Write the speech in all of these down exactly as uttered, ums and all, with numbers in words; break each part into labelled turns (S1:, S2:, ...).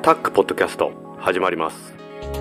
S1: タックポッドキャスト始まります。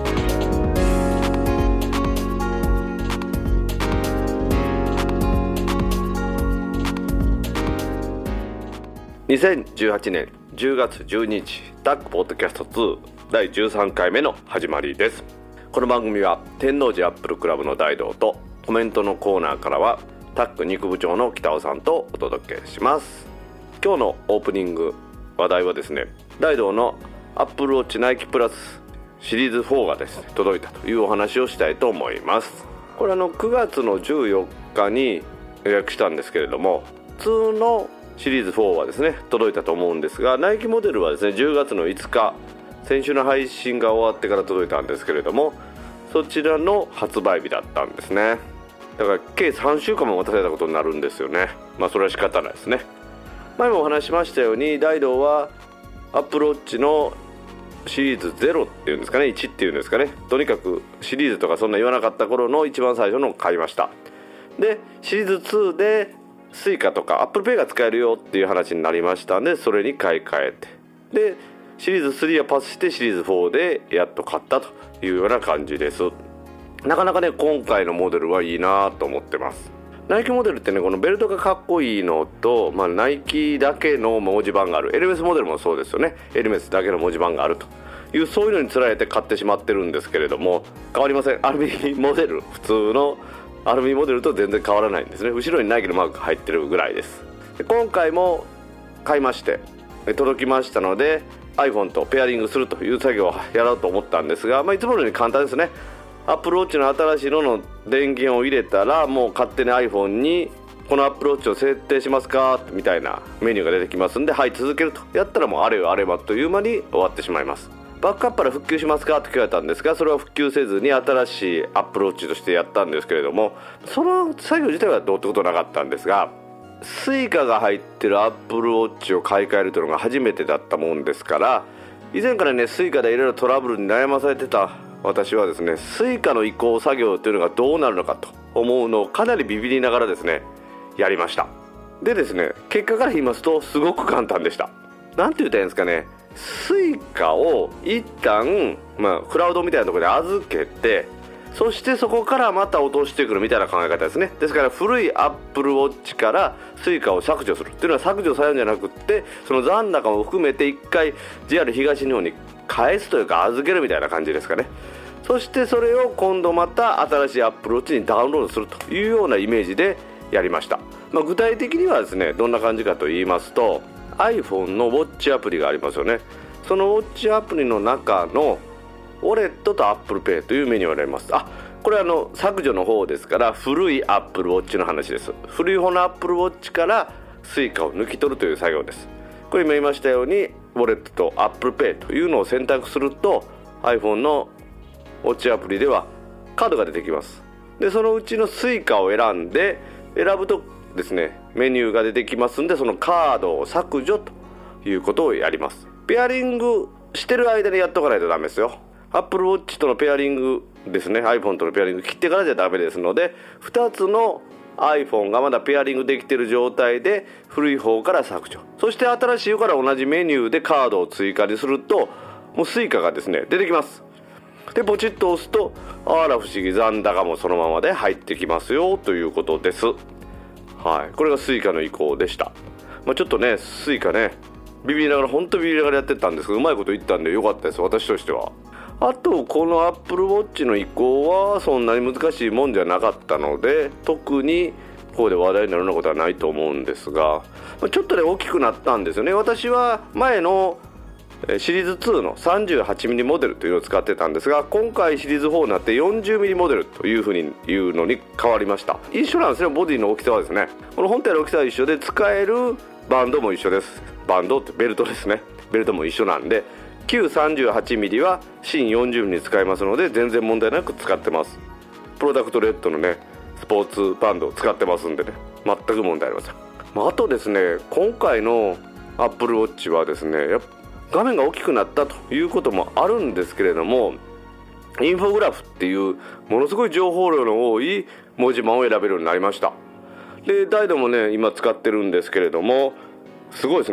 S1: にせんじゅうはちねんじゅうがつじゅうににちタックポッドキャストツーだいじゅうさんかいめの始まりです。この番組は天王寺アップルクラブの大道とコメントのコーナーからはタック肉部長の北尾さんとお届けします。今日のオープニング話題はですね、大道のアップルウォッチナイキプラスシリーズフォーがですね届いたというお話をしたいと思います。これあのくがつのじゅうよっかに予約したんですけれども、普通のシリーズフォーはですね届いたと思うんですが、ナイキモデルはですねじゅうがつのいつか、先週の配信が終わってから届いたんですけれども、そちらの発売日だったんですね。だから計さんしゅうかんも待たされたことになるんですよね。まあそれは仕方ないですね。前もお話しましたように、大道はアップルウォッチのシリーズゼロっていうんですかね、いちっていうんですかね、とにかくシリーズとかそんな言わなかった頃の一番最初のを買いました。でシリーズツーでスイカとかアップルペイが使えるよっていう話になりましたんで、それに買い替えて、でシリーズスリーはパスしてシリーズフォーでやっと買ったというような感じです。なかなかね今回のモデルはいいなと思ってます。ナイキモデルってね、このベルトがかっこいいのと、まあ、ナイキだけの文字盤がある、エルメスモデルもそうですよね、エルメスだけの文字盤があるという、そういうのにつられて買ってしまってるんですけれども、変わりません。アルミモデル、普通のアルミモデルと全然変わらないんですね。後ろにナイキのマークが入ってるぐらいです。で今回も買いまして届きましたので iPhone とペアリングするという作業をやろうと思ったんですが、まあ、いつものように簡単ですね。Apple Watch の新しいのの電源を入れたら、もう勝手に iPhone にこの Apple Watch を設定しますかみたいなメニューが出てきますんで、はい続けるとやったら、もうあれよあればという間に終わってしまいます。バックアップから復旧しますかと聞かれたんですが、それは復旧せずに新しい Apple Watch としてやったんですけれども、その作業自体はどうってことなかったんですが、スイカが入ってる Apple Watch を買い替えるというのが初めてだったもんですから、以前からねスイカでいろいろトラブルに悩まされてた私はですね、スイカの移行作業というのがどうなるのかと思うのをかなりビビりながらですねやりました。でですね、結果から言いますとすごく簡単でした。なんて言ったらいいんですかね、スイカを一旦、まあ、クラウドみたいなところで預けて、そしてそこからまた落としてくるみたいな考え方ですね。ですから古い Apple Watch からスイカを削除するっていうのは、削除されるんじゃなくって、その残高も含めて一回 ジェイアール 東日本に返すというか預けるみたいな感じですかね。そしてそれを今度また新しい Apple Watch にダウンロードするというようなイメージでやりました。まあ、具体的にはですねどんな感じかと言いますと、 iPhone のウォッチアプリがありますよね。そのウォッチアプリの中のウォレットと Apple Pay というメニューがあります。あ、これはあの削除の方ですから、古い Apple Watch の話です。古い方の Apple Watch からスイカを抜き取るという作業です。これ今言いましたようにウォレットと Apple Pay というのを選択すると iPhone のウォッチアプリではカードが出てきます。でそのうちのスイカを選んで、選ぶとですねメニューが出てきますんで、そのカードを削除ということをやります。ペアリングしてる間にやっとかないとダメですよ。 Apple Watch とのペアリングですね、 iPhone とのペアリング切ってからじゃダメですので、ふたつの iPhone がまだペアリングできている状態で古い方から削除、そして新しい方から同じメニューでカードを追加にすると、もうスイカがですね出てきます。でポチッと押すと、あら不思議、残高もそのままで入ってきますよということです。はい、これがスイカの移行でした。まあ、ちょっとねスイカねビビりながら、本当ビビりながらやってたんですけど、うまいこと言ったんでよかったです、私としては。あとこの Apple Watch の移行はそんなに難しいもんじゃなかったので、特にここで話題になるようなことはないと思うんですが、ちょっとね大きくなったんですよね。私は前のシリーズツーの さんじゅうはちミリ モデルというのを使ってたんですが、今回シリーズフォーになって よんじゅうミリ モデルというふうに言うのに変わりました。一緒なんですね、ボディの大きさはですね。この本体の大きさは一緒で、使えるバンドも一緒です。バンドってベルトですね、ベルトも一緒なんで、旧 さんじゅうはちミリ は新 よんじゅうミリ に使えますので、全然問題なく使ってます。プロダクトレッドのねスポーツバンドを使ってますんでね、全く問題ありません。まあ、あとですね、今回の Apple Watch はですね、やっぱ画面が大きくなったということもあるんですけれども、インフォグラフっていうものすごい情報量の多い文字盤を選べるようになりました。で大道もね今使ってるんですけれども、すごいですね、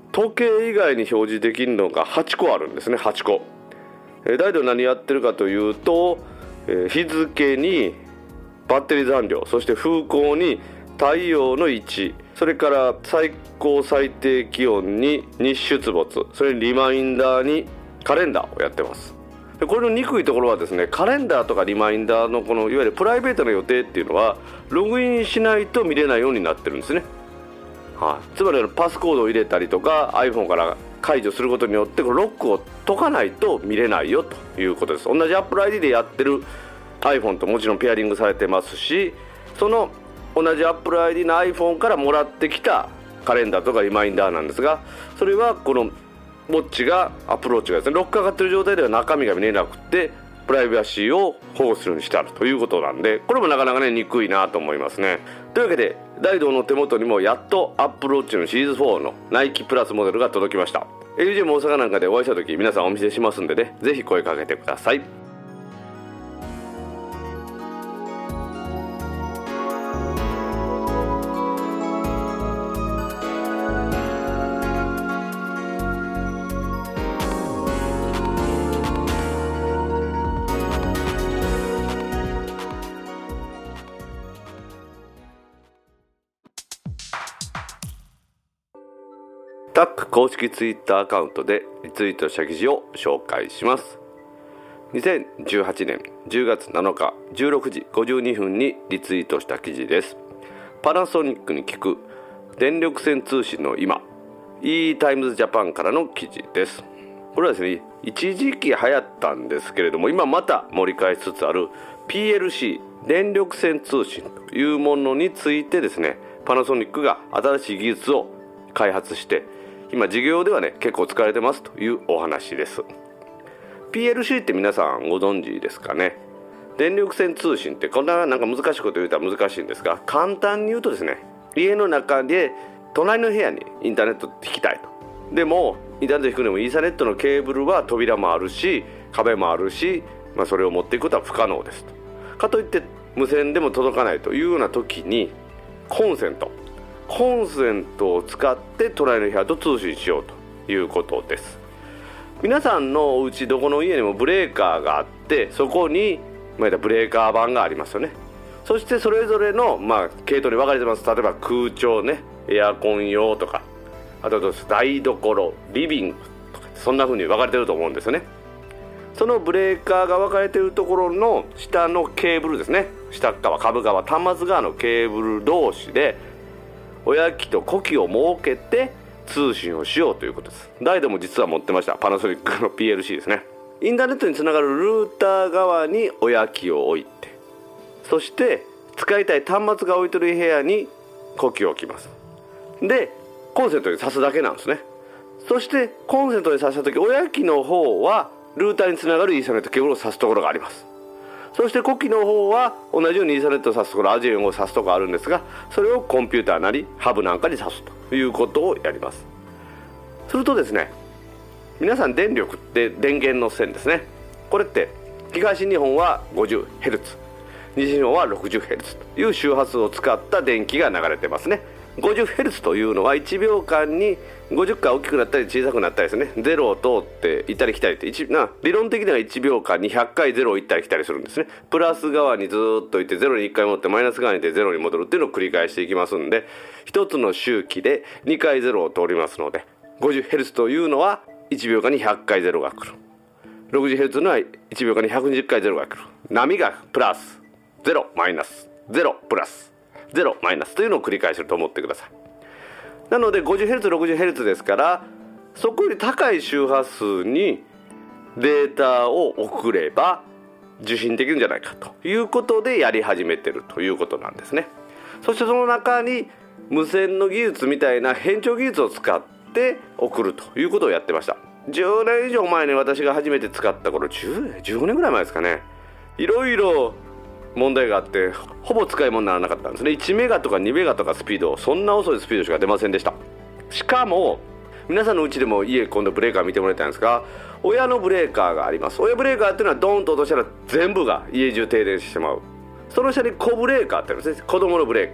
S1: 時計以外に表示できるのがはちこあるんですね。はちこ、えー、大体何やってるかというと、えー、日付にバッテリー残量、そして風向に太陽の位置、それから最高最低気温に日出没、それにリマインダーにカレンダーをやってます。でこれの憎いところはですね、カレンダーとかリマインダーのこのいわゆるプライベートの予定っていうのはログインしないと見れないようになってるんですね。はい、つまりパスコードを入れたりとか iPhone から解除することによってこのロックを解かないと見れないよということです。同じ Apple アイディー でやってる iPhone ともちろんペアリングされてますし、その同じ Apple アイディー の iPhone からもらってきたカレンダーとかリマインダーなんですが、それはこのウォッチがアプローチがですね、ロックかかってる状態では中身が見れなくてプライバシーを保護するようにしてあるということなんで、これもなかなかね憎いなと思いますね。というわけで大道の手元にもやっとアップルウォッチのシリーズフォーのナイキプラスモデルが届きました。 エルジー も大阪なんかでお会いした時皆さんお見せしますんでね、ぜひ声かけてください。タック公式ツイッターアカウントでリツイートした記事を紹介します。にせんじゅうはちねんじゅうがつなのかじゅうろくじごじゅうにふんにリツイートした記事です。パナソニックに聞く電力線通信の今 E タイムズジャパンからの記事です。これはですね、一時期流行ったんですけれども今また盛り返しつつある ピーエルシー 電力線通信というものについてですね、パナソニックが新しい技術を開発して今事業ではね結構使われてますというお話です。 ピーエルシー って皆さんご存知ですかね。電力線通信ってこんななんか難しいこと言うたら難しいんですが、簡単に言うとですね、家の中で隣の部屋にインターネット引きたいと。でもインターネット引くにもイーサネットのケーブルは扉もあるし壁もあるし、まあ、それを持っていくことは不可能ですと。かといって無線でも届かないというような時にコンセントコンセントを使って隣の部屋と通信しようということです。皆さんのお家どこの家にもブレーカーがあって、そこに、まあ、ブレーカー板がありますよね。そしてそれぞれの、まあ、系統に分かれてます。例えば空調ね、エアコン用とか、あと台所、リビングとか、そんな風に分かれてると思うんですよね。そのブレーカーが分かれてるところの下のケーブルですね、下側、下部側、端末側のケーブル同士で親機と子機を設けて通信をしようということです。ダイドも実は持ってました。パナソニックの ピーエルシー ですね。インターネットにつながるルーター側に親機を置いて、そして使いたい端末が置いてる部屋に子機を置きます。でコンセントに挿すだけなんですね。そしてコンセントに挿した時、親機の方はルーターにつながるイーサネットケーブルを挿すところがあります。そして子機の方は同じようにイーサネットを挿すところ、アジエンを挿すところあるんですが、それをコンピューターなりハブなんかに挿すということをやります。するとですね、皆さん電力って電源の線ですね。これって東日本は ごじゅうヘルツ、 西日本は ろくじゅうヘルツ という周波数を使った電気が流れてますね。ごじゅうヘルツ というのはいちびょうかんにごじゅっかい大きくなったり小さくなったりですね。ゼロを通って行ったり来たりっていちな理論的にはいちびょうかんにひゃっかいゼロを行ったり来たりするんですね。プラス側にずっと行ってゼロにいっかい戻ってマイナス側に行ってゼロに戻るっていうのを繰り返していきますんで、一つの周期でにかいゼロを通りますので ごじゅうヘルツ というのはいちびょうかんにひゃっかいゼロが来る。ろくじゅうヘルツ のはいちびょうかんにひゃくにじゅっかいゼロが来る。波がプラスゼロマイナスゼロプラスゼロマイナスというのを繰り返してると思ってください。なので ごじゅうヘルツ、ろくじゅうヘルツ ですから、そこより高い周波数にデータを送れば受信できるんじゃないかということでやり始めてるということなんですね。そしてその中に無線の技術みたいな変調技術を使って送るということをやってました。じゅうねん以上前に私が初めて使った頃、じゅう、じゅうごねんぐらい前ですかね、いろいろ問題があってほぼ使い物にならなかったんですね。いちメガとかにメガとかスピード、そんな遅いスピードしか出ませんでした。しかも皆さんのうちでも家今度ブレーカー見てもらいたいんですが、親のブレーカーがあります。親ブレーカーっていうのはドーンと落としたら全部が家中停電してしまう。その下に子ブレーカーってあるんですね。子供のブレーカ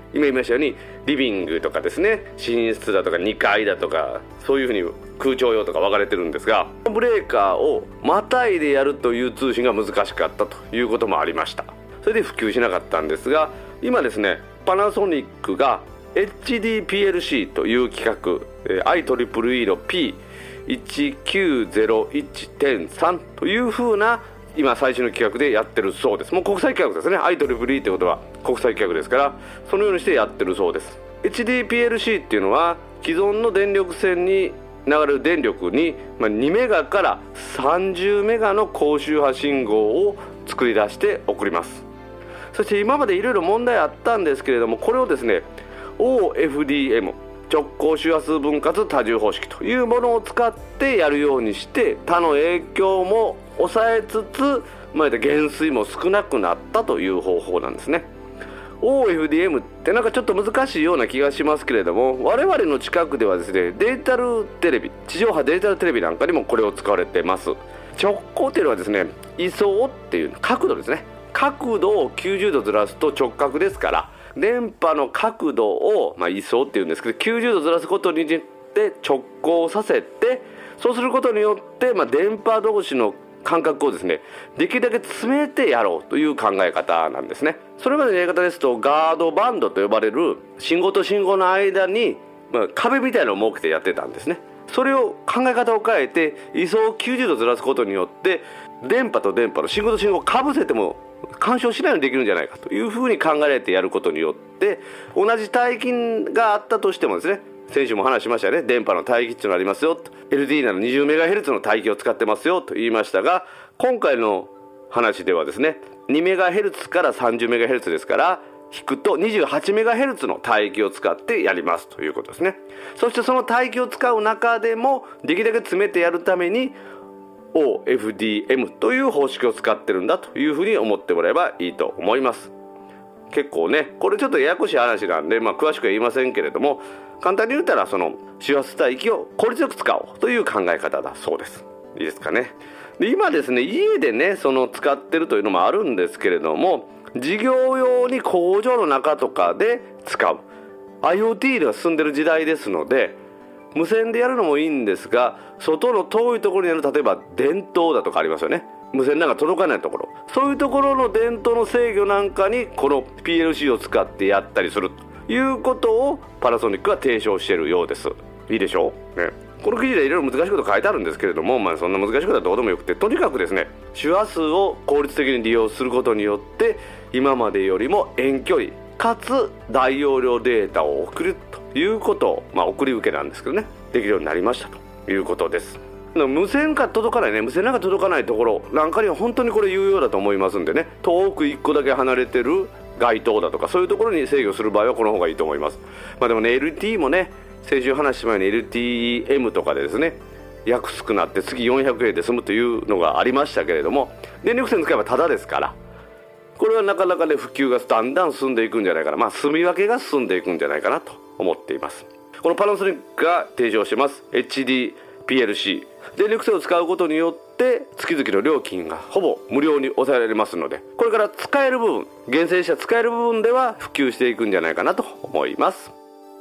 S1: 今言いましたようにリビングとかですね、寝室だとかにかいだとか、そういうふうに空調用とか分かれてるんですが、ブレーカーをまたいでやるという通信が難しかったということもありました。それで普及しなかったんですが、今ですねパナソニックが エイチディーピーエルシー という規格 アイトリプルイー の ピーいちきゅうゼロいちてんさん というふうな今最新の規格でやってるそうです。もう国際規格ですね。 アイトリプルイー ということは国際規格ですから、そのようにしてやってるそうです。 エイチディーピーエルシー っていうのは既存の電力線に流れる電力ににメガからさんじゅうメガの高周波信号を作り出して送ります。そして今までいろいろ問題あったんですけれども、これをですね オーエフディーエム 直交周波数分割多重方式というものを使ってやるようにして、他の影響も抑えつつ、まあ、減衰も少なくなったという方法なんですね。 オーエフディーエム ってなんかちょっと難しいような気がしますけれども、我々の近くではですねデジタルテレビ、地上波デジタルテレビなんかにもこれを使われてます。直交っていうのはですね、位相っていう角度ですね。角度をきゅうじゅうどずらすと直角ですから、電波の角度を、まあ、位相っていうんですけど、きゅうじゅうどずらすことによって直交させて、そうすることによって、まあ、電波同士の間隔をですねできるだけ詰めてやろうという考え方なんですね。それまでのやり方ですとガードバンドと呼ばれる信号と信号の間に、まあ、壁みたいなのを設けてやってたんですね。それを考え方を変えて位相をきゅうじゅうどずらすことによって電波と電波の信号と信号をかぶせても干渉しないようにできるんじゃないかというふうに考えられてやることによって、同じ帯域があったとしてもですね、先週も話しましたよね、電波の帯域っていうのがありますよと、 エルディー なら にじゅうメガヘルツ の帯域を使ってますよと言いましたが、今回の話ではですね にメガヘルツ から さんじゅうメガヘルツ ですから、引くと にじゅうはちメガヘルツ の帯域を使ってやりますということですね。そしてその帯域を使う中でもできるだけ詰めてやるために オーエフディーエム という方式を使ってるんだというふうに思ってもらえばいいと思います。結構ねこれちょっとややこしい話なんで、まあ、詳しくは言いませんけれども、簡単に言ったらその周波数帯域を効率よく使おうという考え方だそうです。いいですかね。で今ですね家でねその使ってるというのもあるんですけれども、事業用に工場の中とかで使う IoT が進んでる時代ですので、無線でやるのもいいんですが、外の遠いところにある例えば電灯だとかありますよね。無線なんか届かないところ、そういうところの電灯の制御なんかにこの ピーエルシー を使ってやったりするということをパナソニックは提唱しているようです。いいでしょう、ね、この記事でいろいろ難しいこと書いてあるんですけれども、まあ、そんな難しいことはどうでもよくて、とにかくですね周波数を効率的に利用することによって今までよりも遠距離かつ大容量データを送るということを、まあ、送り受けなんですけどね、できるようになりましたということです。無線が届かないね無線なんか届かないところなんかには本当にこれ有用だと思いますんでね、遠くいっこだけ離れてる街灯だとかそういうところに制御する場合はこの方がいいと思います。まあでもね エルティー もね、先週話したように エルティーエム とかでですね安くなって月よんひゃくえんで済むというのがありましたけれども、電力線使えばタダですから、これはなかなかね普及がだんだん進んでいくんじゃないかな、まあ住み分けが進んでいくんじゃないかなと思っています。このパナソニックが提唱してます エイチディーピーエルシー、 電力線を使うことによって月々の料金がほぼ無料に抑えられますので、これから使える部分、厳選した使える部分では普及していくんじゃないかなと思います。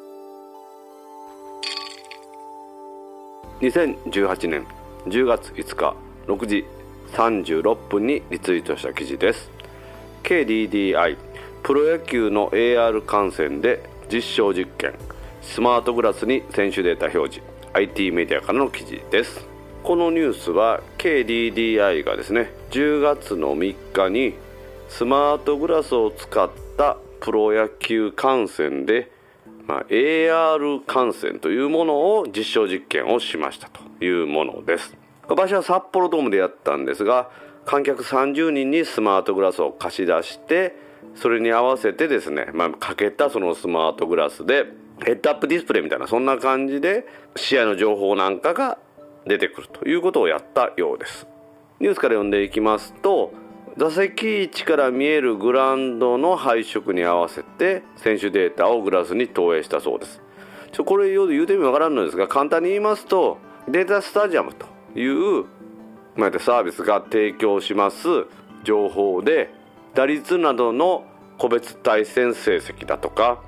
S1: にせんじゅうはちねんじゅうがついつかろくじさんじゅうろっぷんにリツイートした記事です。 ケーディーディーアイ プロ野球の エーアール 観戦で実証実験、スマートグラスに選手データ表示、 アイティー メディアからの記事です。このニュースは ケーディーディーアイ がですねじゅうがつのみっかにスマートグラスを使ったプロ野球観戦で、まあ、エーアール 観戦というものを実証実験をしましたというものです。場所は札幌ドームでやったんですが、観客さんじゅうにんにスマートグラスを貸し出して、それに合わせてですね、まあ、かけたそのスマートグラスでヘッドアップディスプレイみたいなそんな感じで試合の情報なんかが出てくるということをやったようです。ニュースから読んでいきますと、座席位置から見えるグラウンドの配色に合わせて選手データをグラスに投影したそうです。ちょこれ言うてみわからんのですが、簡単に言いますとデータスタジアムという、まあ、サービスが提供します情報で打率などの個別対戦成績だとか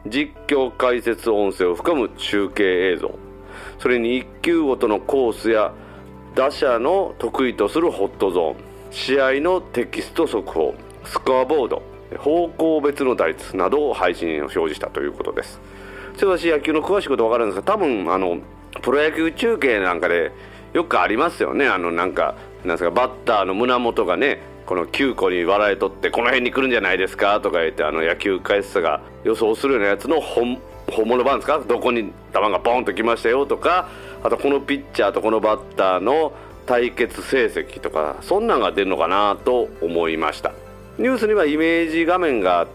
S1: 実況解説音声を含む中継映像、それにいっ球ごとのコースや打者の得意とするホットゾーン、試合のテキスト速報、スコアボード、方向別の打率などを配信を表示したということです。それ私野球の詳しいこと分かるんですが、多分あのプロ野球中継なんかでよくありますよね。あのなんかなんですか、バッターの胸元がねこのきゅうこに笑い取ってこの辺に来るんじゃないですかとか言って、あの野球解説者が予想するようなやつの本本物版ですか、どこに球がボンと来ましたよとか、あとこのピッチャーとこのバッターの対決成績とか、そんなんが出るのかなと思いました。ニュースにはイメージ画面があって、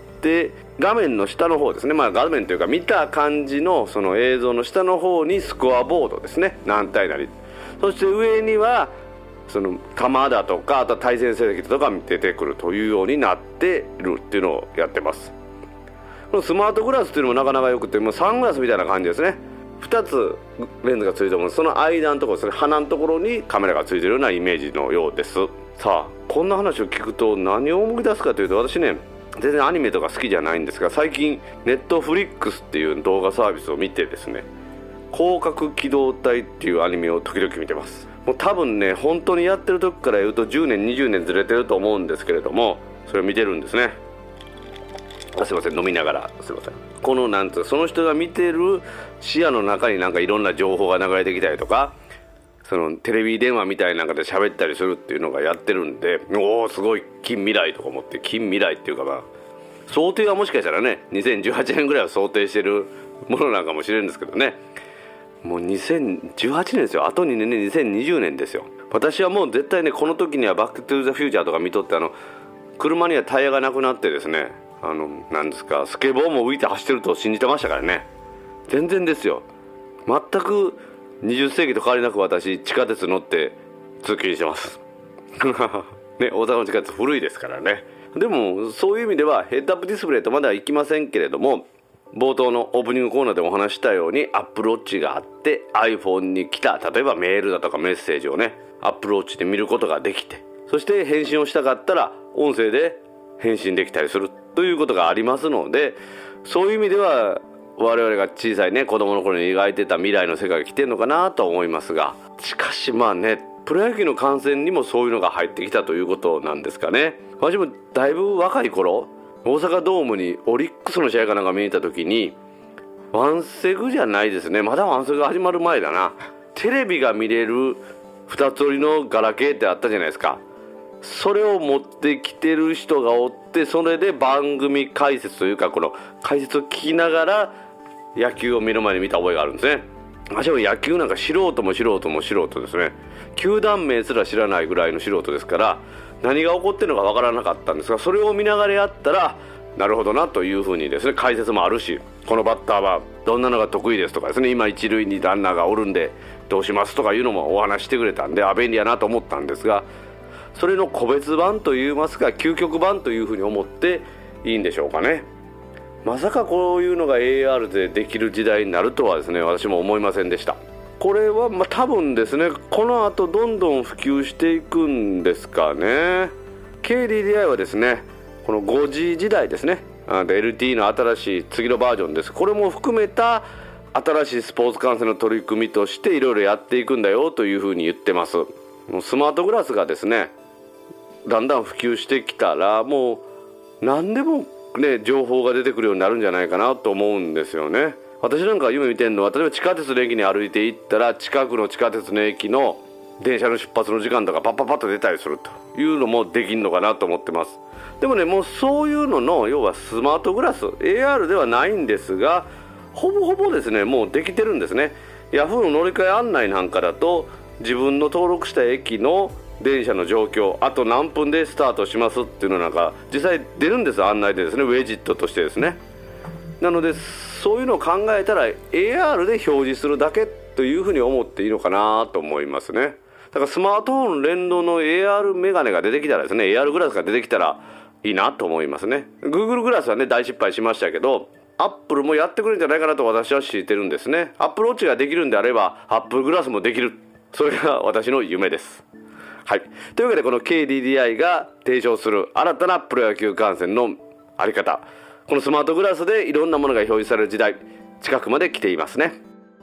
S1: 画面の下の方ですね、まあ画面というか見た感じのその映像の下の方にスコアボードですね、何対なり、そして上にはその球だとか、あと対戦成績とか出てくるというようになっているっていうのをやってます。このスマートグラスっていうのもなかなかよくて、もうサングラスみたいな感じですね。ふたつレンズがついてる、その間のところですね、鼻のところにカメラがついてるようなイメージのようです。さあこんな話を聞くと何を思い出すかというと、私ね全然アニメとか好きじゃないんですが、最近ネットフリックスっていう動画サービスを見てですね、広角機動隊っていうアニメを時々見てます。もう多分ね本当にやってる時から言うとじゅうねんにじゅうねんずれてると思うんですけれども、それを見てるんですね。あすいません、飲みながらすいません。このなんつうその人が見てる視野の中になんかいろんな情報が流れてきたりとか、そのテレビ電話みたいな中で喋ったりするっていうのがやってるんで、おおすごい近未来とか思って、近未来っていうかまあ想定はもしかしたらねにせんじゅうはちねんぐらいを想定してるものなんかもしれるんですけどね、もうにせんじゅうはちねんですよ。あとにねんでにせんにじゅうねんですよ。私はもう絶対ねこの時にはバックトゥーザフューチャーとか見とって、あの車にはタイヤがなくなってですね、あのなんですかスケボーも浮いて走ってると信じてましたからね。全然ですよ。全くにじゅっせいきと変わりなく私地下鉄乗って通勤してますね、大阪の地下鉄古いですからね。でもそういう意味ではヘッドアップディスプレイとまではいきませんけれども、冒頭のオープニングコーナーでもお話したように Apple Watch があって iPhone に来た例えばメールだとかメッセージをね Apple Watch で見ることができて、そして返信をしたかったら音声で返信できたりするということがありますので、そういう意味では我々が小さいね子供の頃に描いてた未来の世界が来てるのかなと思いますが、しかしまあねプロ野球の観戦にもそういうのが入ってきたということなんですかね。私もだいぶ若い頃大阪ドームにオリックスの試合かなんか見に行った時に、ワンセグじゃないですね、まだワンセグが始まる前だな、テレビが見れる二つ折りのガラケーってあったじゃないですか。それを持ってきてる人がおって、それで番組解説というかこの解説を聞きながら野球を目の前に見た覚えがあるんですね。私も野球なんか素人も素人も素人ですね。球団名すら知らないぐらいの素人ですから、何が起こってるのかわからなかったんですが、それを見ながらやったらなるほどなというふうにですね、解説もあるし、このバッターはどんなのが得意ですとかですね、今一塁にランナーがおるんでどうしますとかいうのもお話してくれたんで、あ便利やなと思ったんですが、それの個別版といいますか究極版というふうに思っていいんでしょうかね。まさかこういうのが エーアール でできる時代になるとはですね、私も思いませんでした。これはまあ多分ですね、この後どんどん普及していくんですかね。 ケーディーディーアイ はですね、この ファイブジー 時代ですね、エルティー の新しい次のバージョンです。これも含めた新しいスポーツ観戦の取り組みとしていろいろやっていくんだよというふうに言ってます。もうスマートグラスがですねだんだん普及してきたら、もう何でもね情報が出てくるようになるんじゃないかなと思うんですよね。私なんか夢見てるのは、例えば地下鉄の駅に歩いて行ったら近くの地下鉄の駅の電車の出発の時間とかパッパッパッと出たりするというのもできるのかなと思ってます。でもね、もうそういうのの要はスマートグラス エーアール ではないんですが、ほぼほぼですねもうできてるんですね。ヤフーの乗り換え案内なんかだと、自分の登録した駅の電車の状況、あと何分でスタートしますっていうのなんか実際出るんです、案内でですね、ウェジットとしてですね。なのでそういうのを考えたら エーアール で表示するだけというふうに思っていいのかなと思いますね。だからスマートフォン連動の エーアール メガネが出てきたらですね、 エーアール グラスが出てきたらいいなと思いますね。 Google グラスはね大失敗しましたけど、 Apple もやってくれるんじゃないかなと私は知ってるんですね。 Apple Watch ができるんであれば Apple グラスもできる、それが私の夢です。はい、というわけでこの ケーディーディーアイ が提唱する新たなプロ野球観戦のあり方、 このスマートグラスでいろんなものが表示される時代、近くまで来ていますね。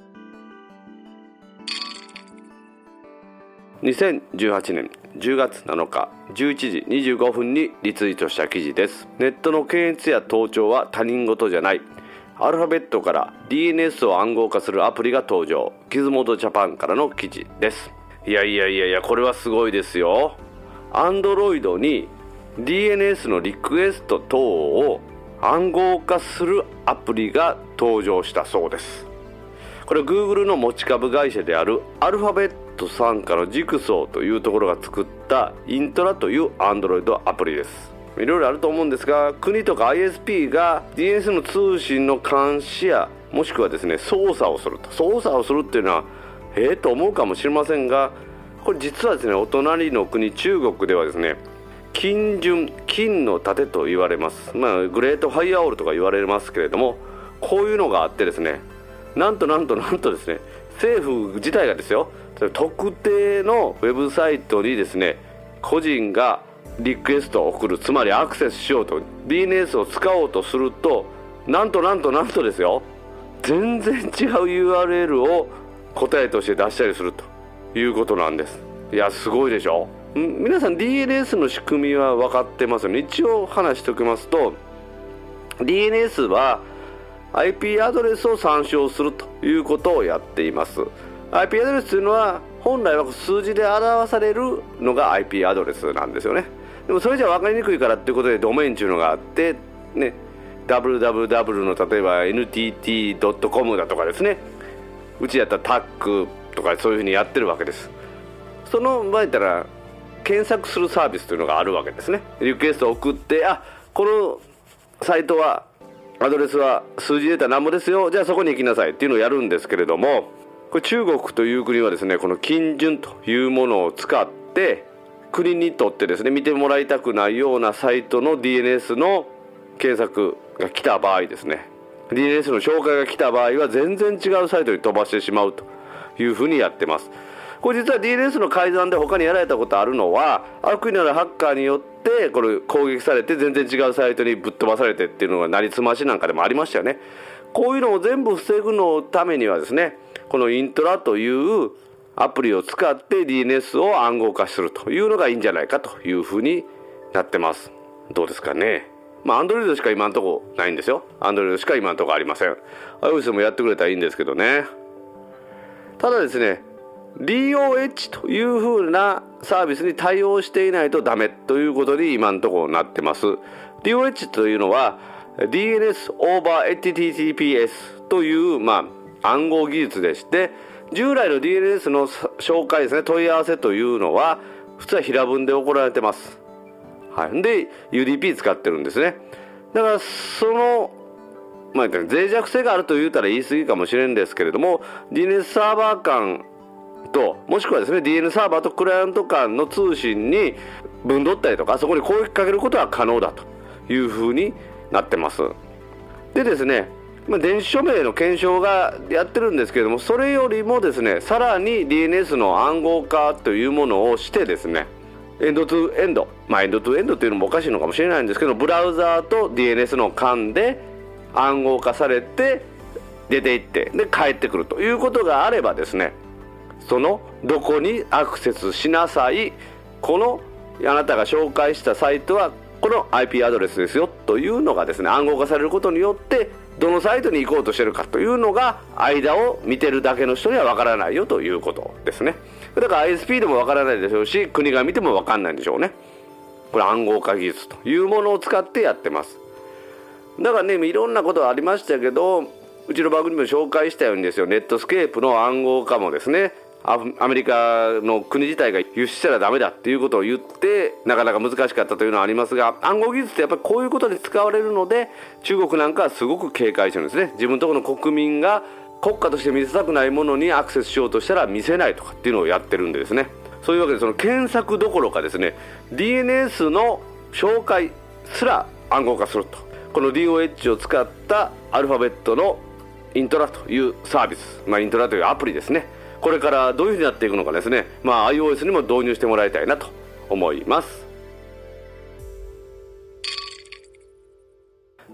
S1: にせんじゅうはちねんじゅうがつなのかじゅういちじにじゅうごふんにリツイートした記事です。ネットの検閲や盗聴は他人事じゃない。アルファベットから ディーエヌエス を暗号化するアプリが登場。ギズモードジャパンからの記事です。いやいやいやいや、これはすごいですよ。Android に ディーエヌエス のリクエスト等を暗号化するアプリが登場したそうです。これ Google の持ち株会社であるアルファベット傘下のジクソーというところが作ったイントラという Android アプリです。いろいろあると思うんですが、国とか アイエスピー が ディーエヌエス の通信の監視やもしくはですね操作をすると操作をするっていうのはええと思うかもしれませんが、これ実はですねお隣の国中国ではですね金順金の盾と言われます、まあ、グレートファイアオールとか言われますけれども、こういうのがあってですね、なんとなんとなんとですね政府自体がですよ、特定のウェブサイトにですね個人がリクエストを送る、つまりアクセスしようと ディーエヌエス を使おうとすると、なんとなんとなんとですよ、全然違う ユーアールエル を答えとして出したりするということなんです。いやすごいでしょ。ん皆さん ディーエヌエス の仕組みは分かってますよね。一応話しておきますと ディーエヌエス は アイピー アドレスを参照するということをやっています。 アイピー アドレスというのは本来は数字で表されるのが アイピー アドレスなんですよね。でもそれじゃ分かりにくいからっていうことでドメインというのがあってね、 ダブリューダブリューダブリュー の例えば エヌティーティードットコム だとかですね、うちやったらタックとかそういうふうにやってるわけです。その場合やったら検索するサービスというのがあるわけですね。リクエストを送って、あ、このサイトはアドレスは数字データなんぼですよ、じゃあそこに行きなさいっていうのをやるんですけれども、これ中国という国はですねこの金順というものを使って国にとってですね見てもらいたくないようなサイトの ディーエヌエス の検索が来た場合ですね、 ディーエヌエス の紹介が来た場合は全然違うサイトに飛ばしてしまうというふうにやってます。これ実は ディーエヌエス の改ざんで他にやられたことあるのは、悪意のあるハッカーによってこれ攻撃されて全然違うサイトにぶっ飛ばされてっていうのがなりすましなんかでもありましたよね。こういうのを全部防ぐのためにはですね、このイントラというアプリを使って ディーエヌエス を暗号化するというのがいいんじゃないかというふうになってます。どうですかね。まあ Android しか今のところないんですよ。 Android しか今のところありません。 iOS もやってくれたらいいんですけどね。ただですね ディーオーエイチ というふうなサービスに対応していないとダメということに今のところなってます。 ディーオーエイチ というのは ディーエヌエス over エイチティーティーピーエス というまあ暗号技術でして、従来の ディーエヌエス の紹介ですね、問い合わせというのは普通は平文で行われてます、はい、で ユーディーピー 使ってるんですね。だからその、まあ、脆弱性があると言うたら言い過ぎかもしれんですけれども、 ディーエヌエス サーバー間ともしくはですね ディーエヌエス サーバーとクライアント間の通信に分取ったりとか、そこに攻撃かけることは可能だというふうになってます。でですね、まあ、電子署名の検証がやってるんですけれども、それよりもですねさらに ディーエヌエス の暗号化というものをしてですね、エンドトゥエンド、まあエンドトゥエンドというのもおかしいのかもしれないんですけど、ブラウザーと ディーエヌエス の間で暗号化されて出ていってで帰ってくるということがあればですね、そのどこにアクセスしなさい、このあなたが紹介したサイトはこの アイピー アドレスですよというのがですね暗号化されることによって、どのサイトに行こうとしてるかというのが間を見てるだけの人にはわからないよということですね。だから アイエスピー でもわからないでしょうし、国が見てもわかんないんでしょうね。これ暗号化技術というものを使ってやってます。だからね、いろんなことがありましたけど、うちの番組も紹介したようにですよ、ネットスケープの暗号化もですね、アメリカの国自体が輸出したらダメだっていうことを言ってなかなか難しかったというのはありますが、暗号技術ってやっぱりこういうことに使われるので、中国なんかはすごく警戒してるんですね。自分のところの国民が国家として見せたくないものにアクセスしようとしたら見せないとかっていうのをやってるんでですね、そういうわけでその検索どころかですね ディーエヌエス の紹介すら暗号化すると、この ディーオーエイチ を使ったアルファベットのイントラというサービス、まあ、イントラというアプリですね、これからどういうふうになっていくのかですね、まあ、iOS にも導入してもらいたいなと思います。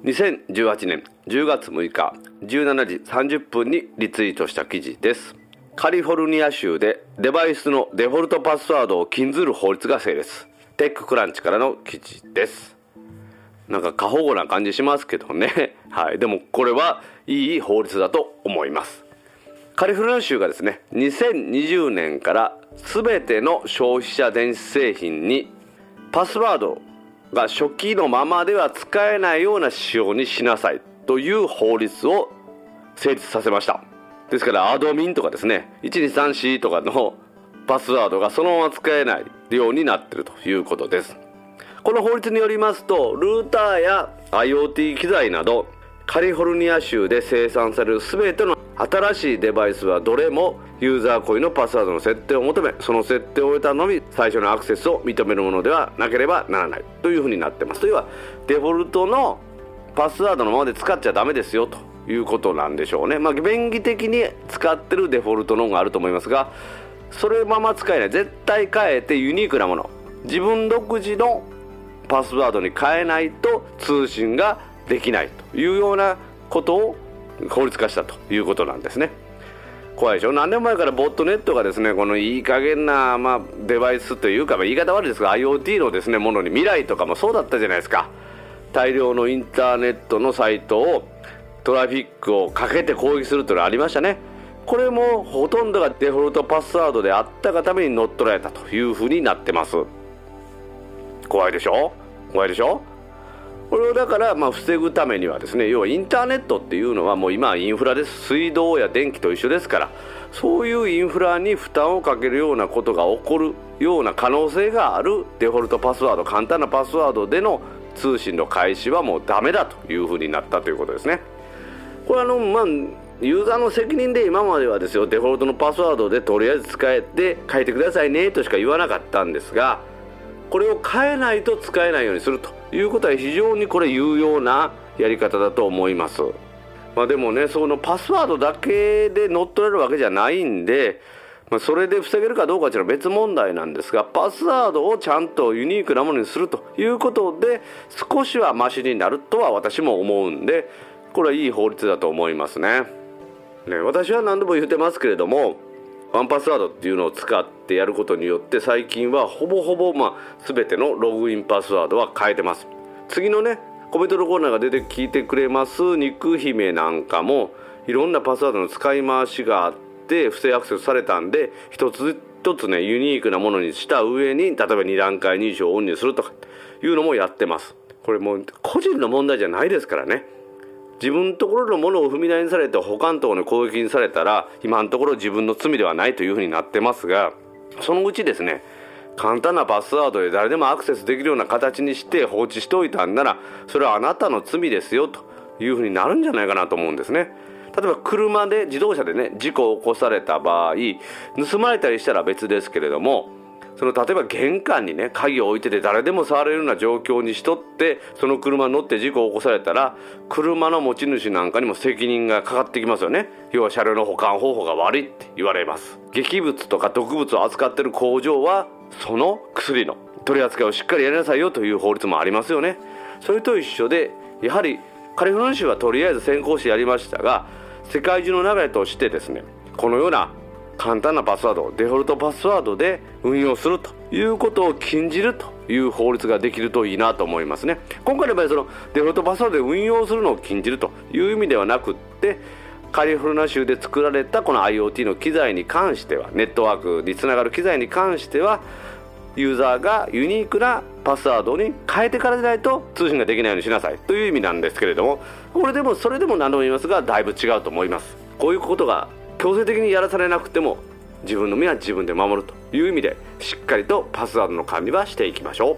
S1: にせんじゅうはちねんじゅうがつむいかじゅうしちじさんじゅっぷんにリツイートした記事です。カリフォルニア州でデバイスのデフォルトパスワードを禁ずる法律が成立。テッククランチからの記事です。なんか過保護な感じしますけどね、はい、でもこれはいい法律だと思います。カリフォルニア州がですねにせんにじゅうねんから全ての消費者電子製品にパスワードが初期のままでは使えないような仕様にしなさいという法律を成立させました。ですからアドミンとかですね いちにさんし とかのパスワードがそのまま使えないようになっているということです。この法律によりますと、ルーターや IoT 機材などカリフォルニア州で生産される全ての新しいデバイスはどれもユーザー固有のパスワードの設定を求め、その設定を終えたのみ最初のアクセスを認めるものではなければならないというふうになっています。というはデフォルトのパスワードのままで使っちゃダメですよということなんでしょうね。まあ便宜的に使ってるデフォルトの方があると思いますが、それまま使えない、絶対変えてユニークなもの、自分独自のパスワードに変えないと通信ができないというようなことを法律化したということなんですね。怖いでしょ。何年前からボットネットがですね、このいい加減な、まあ、デバイスというか、まあ、言い方悪いですが IoT のですねものに、未来とかもそうだったじゃないですか。大量のインターネットのサイトをトラフィックをかけて攻撃するというのがありましたね。これもほとんどがデフォルトパスワードであったがために乗っ取られたというふうになってます。怖いでしょ怖いでしょ。これをだからまあ防ぐためにはですね、要はインターネットっていうのはもう今はインフラです。水道や電気と一緒ですから、そういうインフラに負担をかけるようなことが起こるような可能性があるデフォルトパスワード、簡単なパスワードでの通信の開始はもうダメだというふうになったということですね。これはあのまあユーザーの責任で、今まではですよ、デフォルトのパスワードでとりあえず使えて書いてくださいねとしか言わなかったんですが、これを変えないと使えないようにするということは非常にこれ有用なやり方だと思います。まあ、でもね、そのパスワードだけで乗っ取れるわけじゃないんで、まあ、それで防げるかどうかというのは別問題なんですが、パスワードをちゃんとユニークなものにするということで少しはマシになるとは私も思うんで、これはいい法律だと思いますね。ね、私は何度も言ってますけれども、ワンパスワードっていうのを使ってやることによって最近はほぼほぼまあ全てのログインパスワードは変えてます。次のねコメントのコーナーが出て聞いてくれます肉姫なんかもいろんなパスワードの使い回しがあって不正アクセスされたんで、一つ一つねユニークなものにした上に、例えばに段階認証をオンにするとかいうのもやってます。これもう個人の問題じゃないですからね。自分のところのものを踏み台にされて他のところに攻撃にされたら今のところ自分の罪ではないというふうになってますが、そのうちですね、簡単なパスワードで誰でもアクセスできるような形にして放置しておいたんなら、それはあなたの罪ですよというふうになるんじゃないかなと思うんですね。例えば車で自動車でね事故を起こされた場合、盗まれたりしたら別ですけれども、その例えば玄関にね鍵を置いてて誰でも触れるような状況にしとってその車に乗って事故を起こされたら、車の持ち主なんかにも責任がかかってきますよね。要は車両の保管方法が悪いって言われます。劇物とか毒物を扱ってる工場はその薬の取り扱いをしっかりやりなさいよという法律もありますよね。それと一緒で、やはりカリフォルニア州はとりあえず先行してやりましたが、世界中の流れとしてですね、このような簡単なパスワード、デフォルトパスワードで運用するということを禁じるという法律ができるといいなと思いますね。今回の場合、そのデフォルトパスワードで運用するのを禁じるという意味ではなくって、カリフォルニア州で作られたこの IoT の機材に関しては、ネットワークにつながる機材に関しては、ユーザーがユニークなパスワードに変えてからでないと通信ができないようにしなさいという意味なんですけれども、これでもそれでも何度も言いますが、だいぶ違うと思います。こういうことが強制的にやらされなくても自分の身は自分で守るという意味で、しっかりとパスワードの管理はしていきましょう。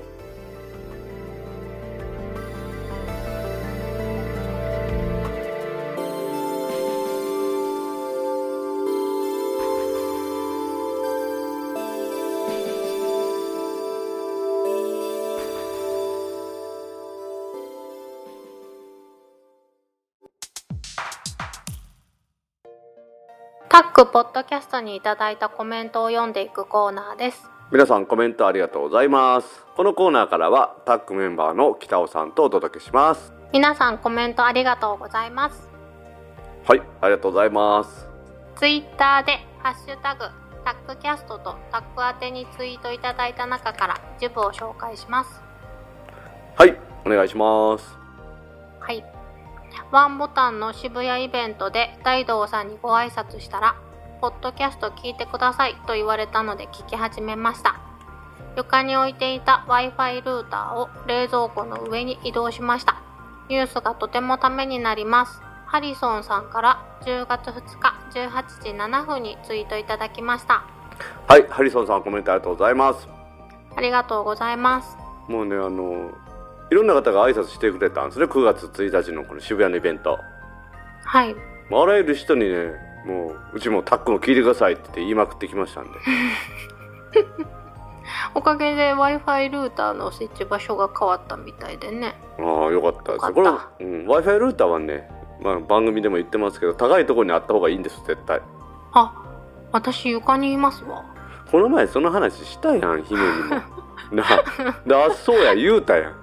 S2: タックポッドキャストにいただいたコメントを読んでいくコーナーです。
S1: 皆さんコメントありがとうございます。このコーナーからはタックメンバーの北尾さんとお届けします。
S2: 皆さんコメントありがとうございます。
S1: はい、ありがとうございます。
S2: ツイッターでハッシュタグタックキャストとタック宛てにツイートいただいた中から一部を紹介します。
S1: はい、お願いします。
S2: はい、ワンボタンの渋谷イベントで大道さんにご挨拶したら、ポッドキャスト聞いてくださいと言われたので聞き始めました。床に置いていた Wi-Fi ルーターを冷蔵庫の上に移動しました。ニュースがとてもためになります。ハリソンさんからじゅうがつふつかじゅうはちじななふんにツイートいただきました。
S1: はい、ハリソンさんコメントありがとうございます。
S2: ありがとうございます。
S1: もうね、あのいろんな方が挨拶してくれたんですね。くがつついたちのこの渋谷のイベント。
S2: はい。
S1: あらゆる人にね、もううちもタックも聞いてくださいって言って言いまくってきましたんで
S2: おかげで Wi-Fi ルーターの設置場所が変わったみたいでね。
S1: ああ、よかったです。これ、うん、Wi-Fi ルーターはね、まあ、番組でも言ってますけど、高いところにあった方がいいんです、絶対。
S2: あ、私床にいますわ。
S1: この前その話したやん、姫にもなあ、あ、そうや言うたやん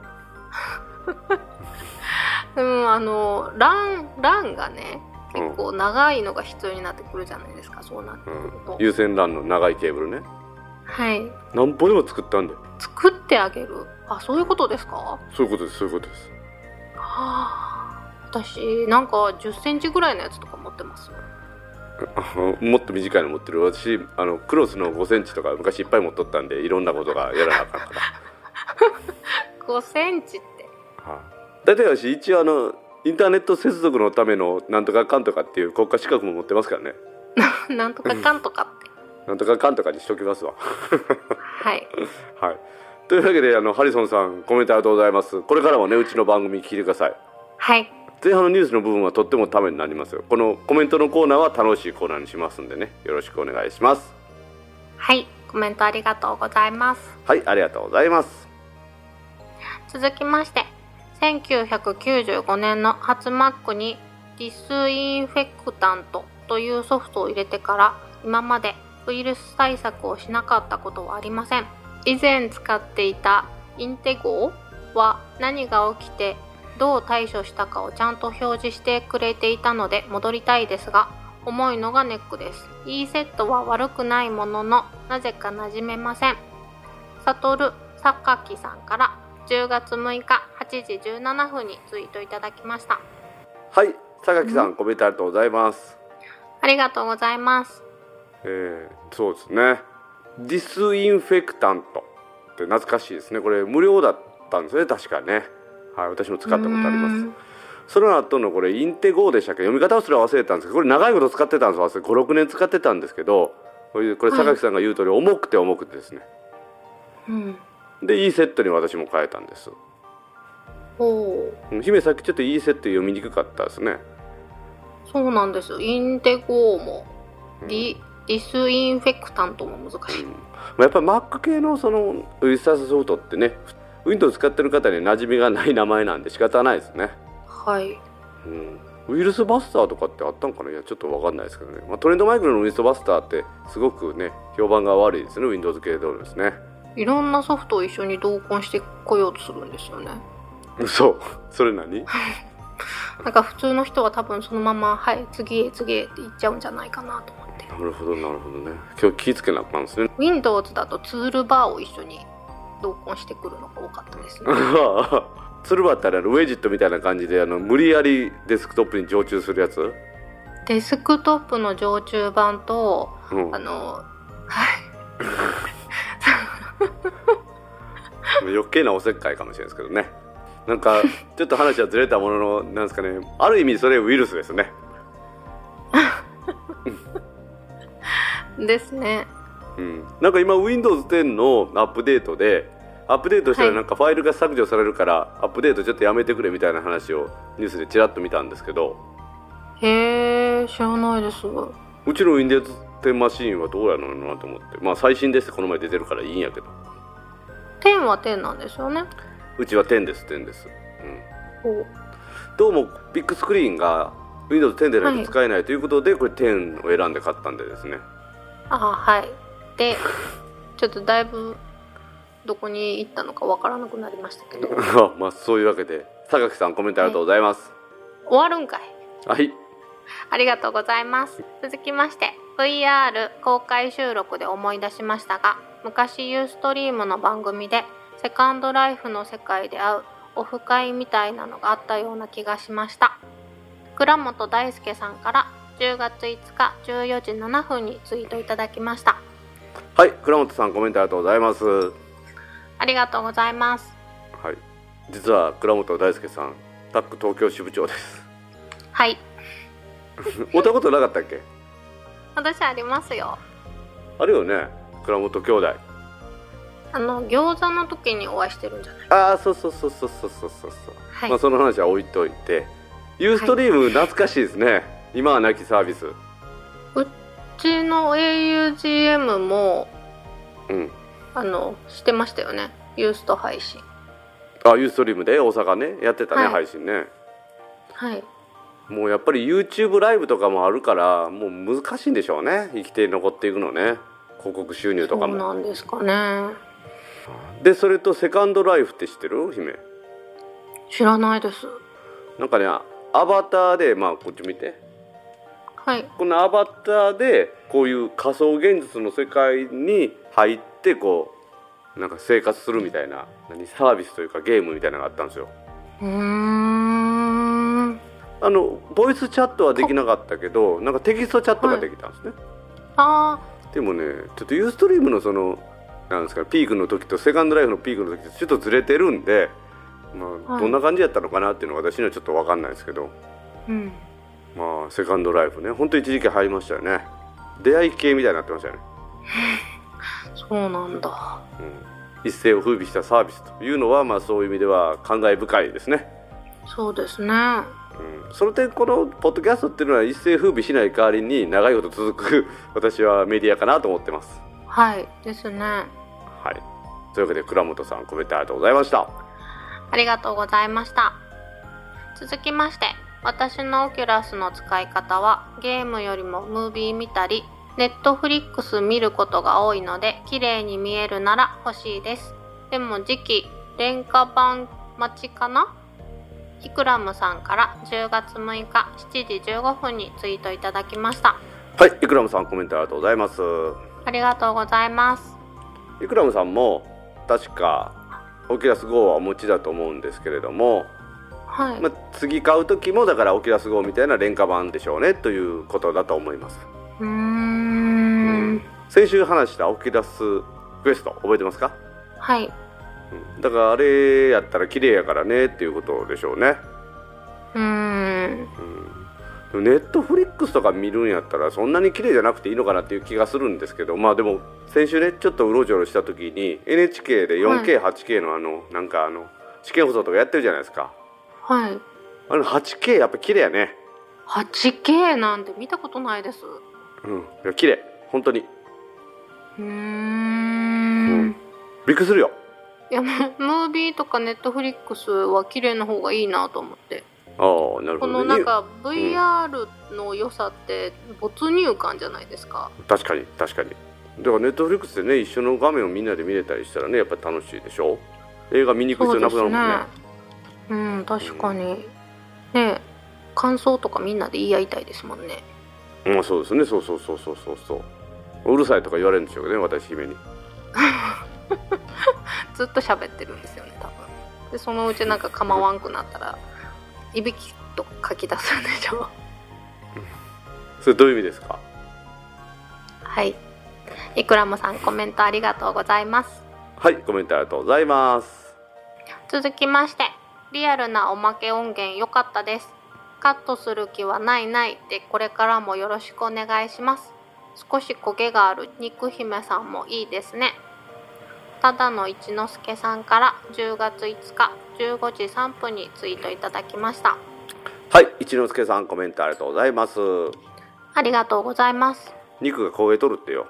S2: うん、あの ラン, ランがね結構長いのが必要になってくるじゃないですか、うん、そうなってくると、
S1: うん、有線 ラン の長いケーブルね。
S2: はい。
S1: 何本でも作ったんだよ。
S2: 作ってあげる。あ、そういうことですか。
S1: そういうことです、そういうことです。
S2: はあ、私なんかじゅっセンチぐらいのやつとか持ってますよ
S1: もっと短いの持ってる。私あのクロスのごセンチとか昔いっぱい持っとったんで、いろんなことがやらなあかんから
S2: ごセンチって、
S1: はあ、だいたい私一応あのインターネット接続のためのなんとかかんとかっていう国家資格も持ってますからね
S2: なんとかかんとかって
S1: なんとかかんとかにしときますわ
S2: はい、
S1: はい、というわけであのハリソンさんコメントありがとうございます。これからもねうちの番組聞いてください。
S2: はい。
S1: 前半のニュースの部分はとってもためになりますよ。このコメントのコーナーは楽しいコーナーにしますんでね、よろしくお願いします。
S2: はい、コメントありがとうございます。
S1: はい、ありがとうございます。
S2: 続きまして、せんきゅうひゃくきゅうじゅうごねんの初 Mac にディスインフェクタントというソフトを入れてから今までウイルス対策をしなかったことはありません。以前使っていたインテゴは何が起きてどう対処したかをちゃんと表示してくれていたので戻りたいですが、重いのがネックです。 E セットは悪くないもののなぜか馴染めません。サトルサカキさんからじゅうがつむいかはちじじゅうななふんにツイートいただきました。
S1: はい、榊さんコメントありがとうございます。
S2: ありがとうございます。
S1: えー、そうですね、ディスインフェクタントって懐かしいですね。これ無料だったんですね、確かね。はい、私も使ったことあります。その後のこれインテゴーでしたっけ、読み方をすら忘れたんですけど、これ長いこと使ってたんですよ。ごろくねん使ってたんですけど、これ榊さんが言う通り重くて重くてですね、
S2: うん、
S1: で E セットに私も変えたんです。
S2: お
S1: ー、姫さっきちょっと E セット読みにくかったですね。
S2: そうなんですよ。インテゴーも、うん、ディ、ディスインフェクタントも難しい、うん、
S1: やっぱり Mac 系のそのウイルス対策ソフトってね、Windows 使ってる方に馴染みがない名前なんで仕方ないですね。
S2: はい、
S1: うん、ウイルスバスターとかってあったんかな。いやちょっと分かんないですけどね、まあ、トレンドマイクロのウイルスバスターってすごくね評判が悪いですね、 Windows 系でですね。
S2: いろんなソフトを一緒に同梱してこようとするんですよね。
S1: そうそれ何
S2: なんか普通の人は多分そのままはい次へ次へって言っちゃうんじゃないかなと思って。
S1: なるほどなるほどね。今日気ぃつけなあかんですね。
S2: Windows だとツールバーを一緒に同梱してくるのが多かったですね
S1: ツールバーってあれウェジットみたいな感じであの無理やりデスクトップに常駐するやつ。
S2: デスクトップの常駐版と、うん、あの
S1: 余計なおせっかいかもしれないですけどね。なんかちょっと話はずれたもののなんですかね、ある意味それウイルスですね
S2: ですね。
S1: うん、なんか今 ウィンドウズテンのアップデートでアップデートしたらなんかファイルが削除されるから、はい、アップデートちょっとやめてくれみたいな話をニュースでちらっと見たんですけど。
S2: へー、知らないです。
S1: うちの ウィンドウズテンマシーンはどうやるのかなと思って、まあ最新ですってこの前出てるからいいんやけど。
S2: テンはテンなんですよね。
S1: うちはテンです、テンです、うん、
S2: お
S1: どうもビッグスクリーンが ウィンドウズテンでないと使えないということで、はい、これテンを選んで買ったんでですね。
S2: ああ、はい。でちょっとだいぶどこに行ったのかわからなくなりましたけど
S1: まあそういうわけで榊さんコメントありがとうございます。
S2: 終わるんかい。
S1: はい、
S2: ありがとうございます。続きまして ブイアール 公開収録で思い出しましたが、昔ユーストリームの番組でセカンドライフの世界で会うオフ会みたいなのがあったような気がしました。倉本大輔さんからじゅうがついつかじゅうよじななふんにツイートいただきました。
S1: はい、倉本さんコメントありがとうございます。
S2: ありがとうございます。
S1: はい、実は倉本大輔さんタック東京支部長です。
S2: はい
S1: 会ったことなかったっけ？
S2: 私ありますよ。
S1: あるよね、倉本兄弟。
S2: あの餃子の時にお会いしてるんじゃない？
S1: ああ、そうそうそうそうそうそうそう、はい、まあその話は置いといて、ユーストリーム懐かしいですね、はい、今はなきサービス。
S2: うちの エーユージーエム も、うん、あのしてましたよね、ユースト配信。
S1: あ、ユーストリームで大阪ねやってたね、はい、配信ね。
S2: はい。
S1: もうやっぱり YouTube ライブとかもあるからもう難しいんでしょうね、生きて残っていくのね、広告収入とかも。
S2: そうなんですかね。
S1: でそれとセカンドライフって知ってる？姫
S2: 知らないです。
S1: なんかね、アバターで、まあこっち見て、
S2: はい、
S1: このアバターでこういう仮想現実の世界に入ってこうなんか生活するみたいな何サービスというかゲームみたいなのがあったんですよ。
S2: うーん、
S1: あのボイスチャットはできなかったけどなんかテキストチャットができたんですね、
S2: はい、
S1: あでもねちょっとユーストリームのそのなんですかピークの時とセカンドライフのピークの時とちょっとずれてるんで、まあ、どんな感じやったのかなっていうのが私にはちょっと分かんないですけど、
S2: うん、
S1: まあセカンドライフね本当一時期入りましたよね。出会い系みたいになってましたよね。
S2: そうなんだ、
S1: うん、一世を風靡したサービスというのは、まあ、そういう意味では感慨深いですね。
S2: そうですね、
S1: うん、その点このポッドキャストっていうのは一世風靡しない代わりに長いこと続く私はメディアかなと思ってます。
S2: はいですね。
S1: はい、というわけで倉本さんコメントありがとうございました。
S2: ありがとうございました。続きまして私のオキュラスの使い方はゲームよりもムービー見たりネットフリックス見ることが多いので綺麗に見えるなら欲しいです。でも次期廉価版待ちかな。イクラムさんからじゅうがつむいかしちじじゅうごふんにツイートいただきました。
S1: はい、イクラムさんコメントありがとうございます。
S2: ありがとうございます。
S1: イクラムさんも確かオキュラス ゴー はお持ちだと思うんですけれども、
S2: はい、
S1: まあ、次買う時もだからオキュラス ゴー みたいな廉価版でしょうねということだと思います。
S2: うーん、うん、
S1: 先週話したオキュラスクエスト覚えてますか？
S2: はい、
S1: うん、だからあれやったら綺麗やからねっていうことでしょうね。
S2: うーん、
S1: うん、ネットフリックスとか見るんやったらそんなに綺麗じゃなくていいのかなっていう気がするんですけど、まあでも先週ねちょっとうろちょろした時に エヌエイチケー で よんケー、はい、はちケー のあのなんかあの試験放送とかやってるじゃないですか。
S2: はい。
S1: あの はちケー やっぱ綺麗やね。
S2: はちケー なんて見たことないです。
S1: うん、いや綺麗本当に。
S2: うーん、
S1: うん、びっくりするよ。
S2: いやムービーとかネットフリックスは綺麗な方がいいなと思って。
S1: ああ、なるほどね。こ
S2: のなんか ブイアール の良さって没入感じゃないですか。
S1: うん、確かに確かに。だからネットフリックスでね一緒の画面をみんなで見れたりしたらねやっぱり楽しいでしょ。映画見に行く必要なくなるもんね。
S2: うん、確かに、うん、ね感想とかみんなで言い合いたいですもんね。
S1: うん、そうですね。そうそうそうそうそうそう。うるさいとか言われるんでしょうけどね、私姫に。
S2: ずっと喋ってるんですよね、多分。でそのうちなんか構わんくなったらいびきとか書き出すんでしょ。
S1: それどういう意味ですか？
S2: はい。イクラムさんコメントありがとうございます。
S1: はい、コメントありがとうございます。
S2: 続きましてリアルなおまけ音源良かったです。カットする気はないないでこれからもよろしくお願いします。少し焦げがある肉姫さんもいいですね。ただの一之輔さんからじゅうがついつかじゅうごじさんぷんにツイートいただきました。
S1: はい、一之輔さんコメントありがとうございます。
S2: ありがとうございます。
S1: 肉が焦げとるってよ。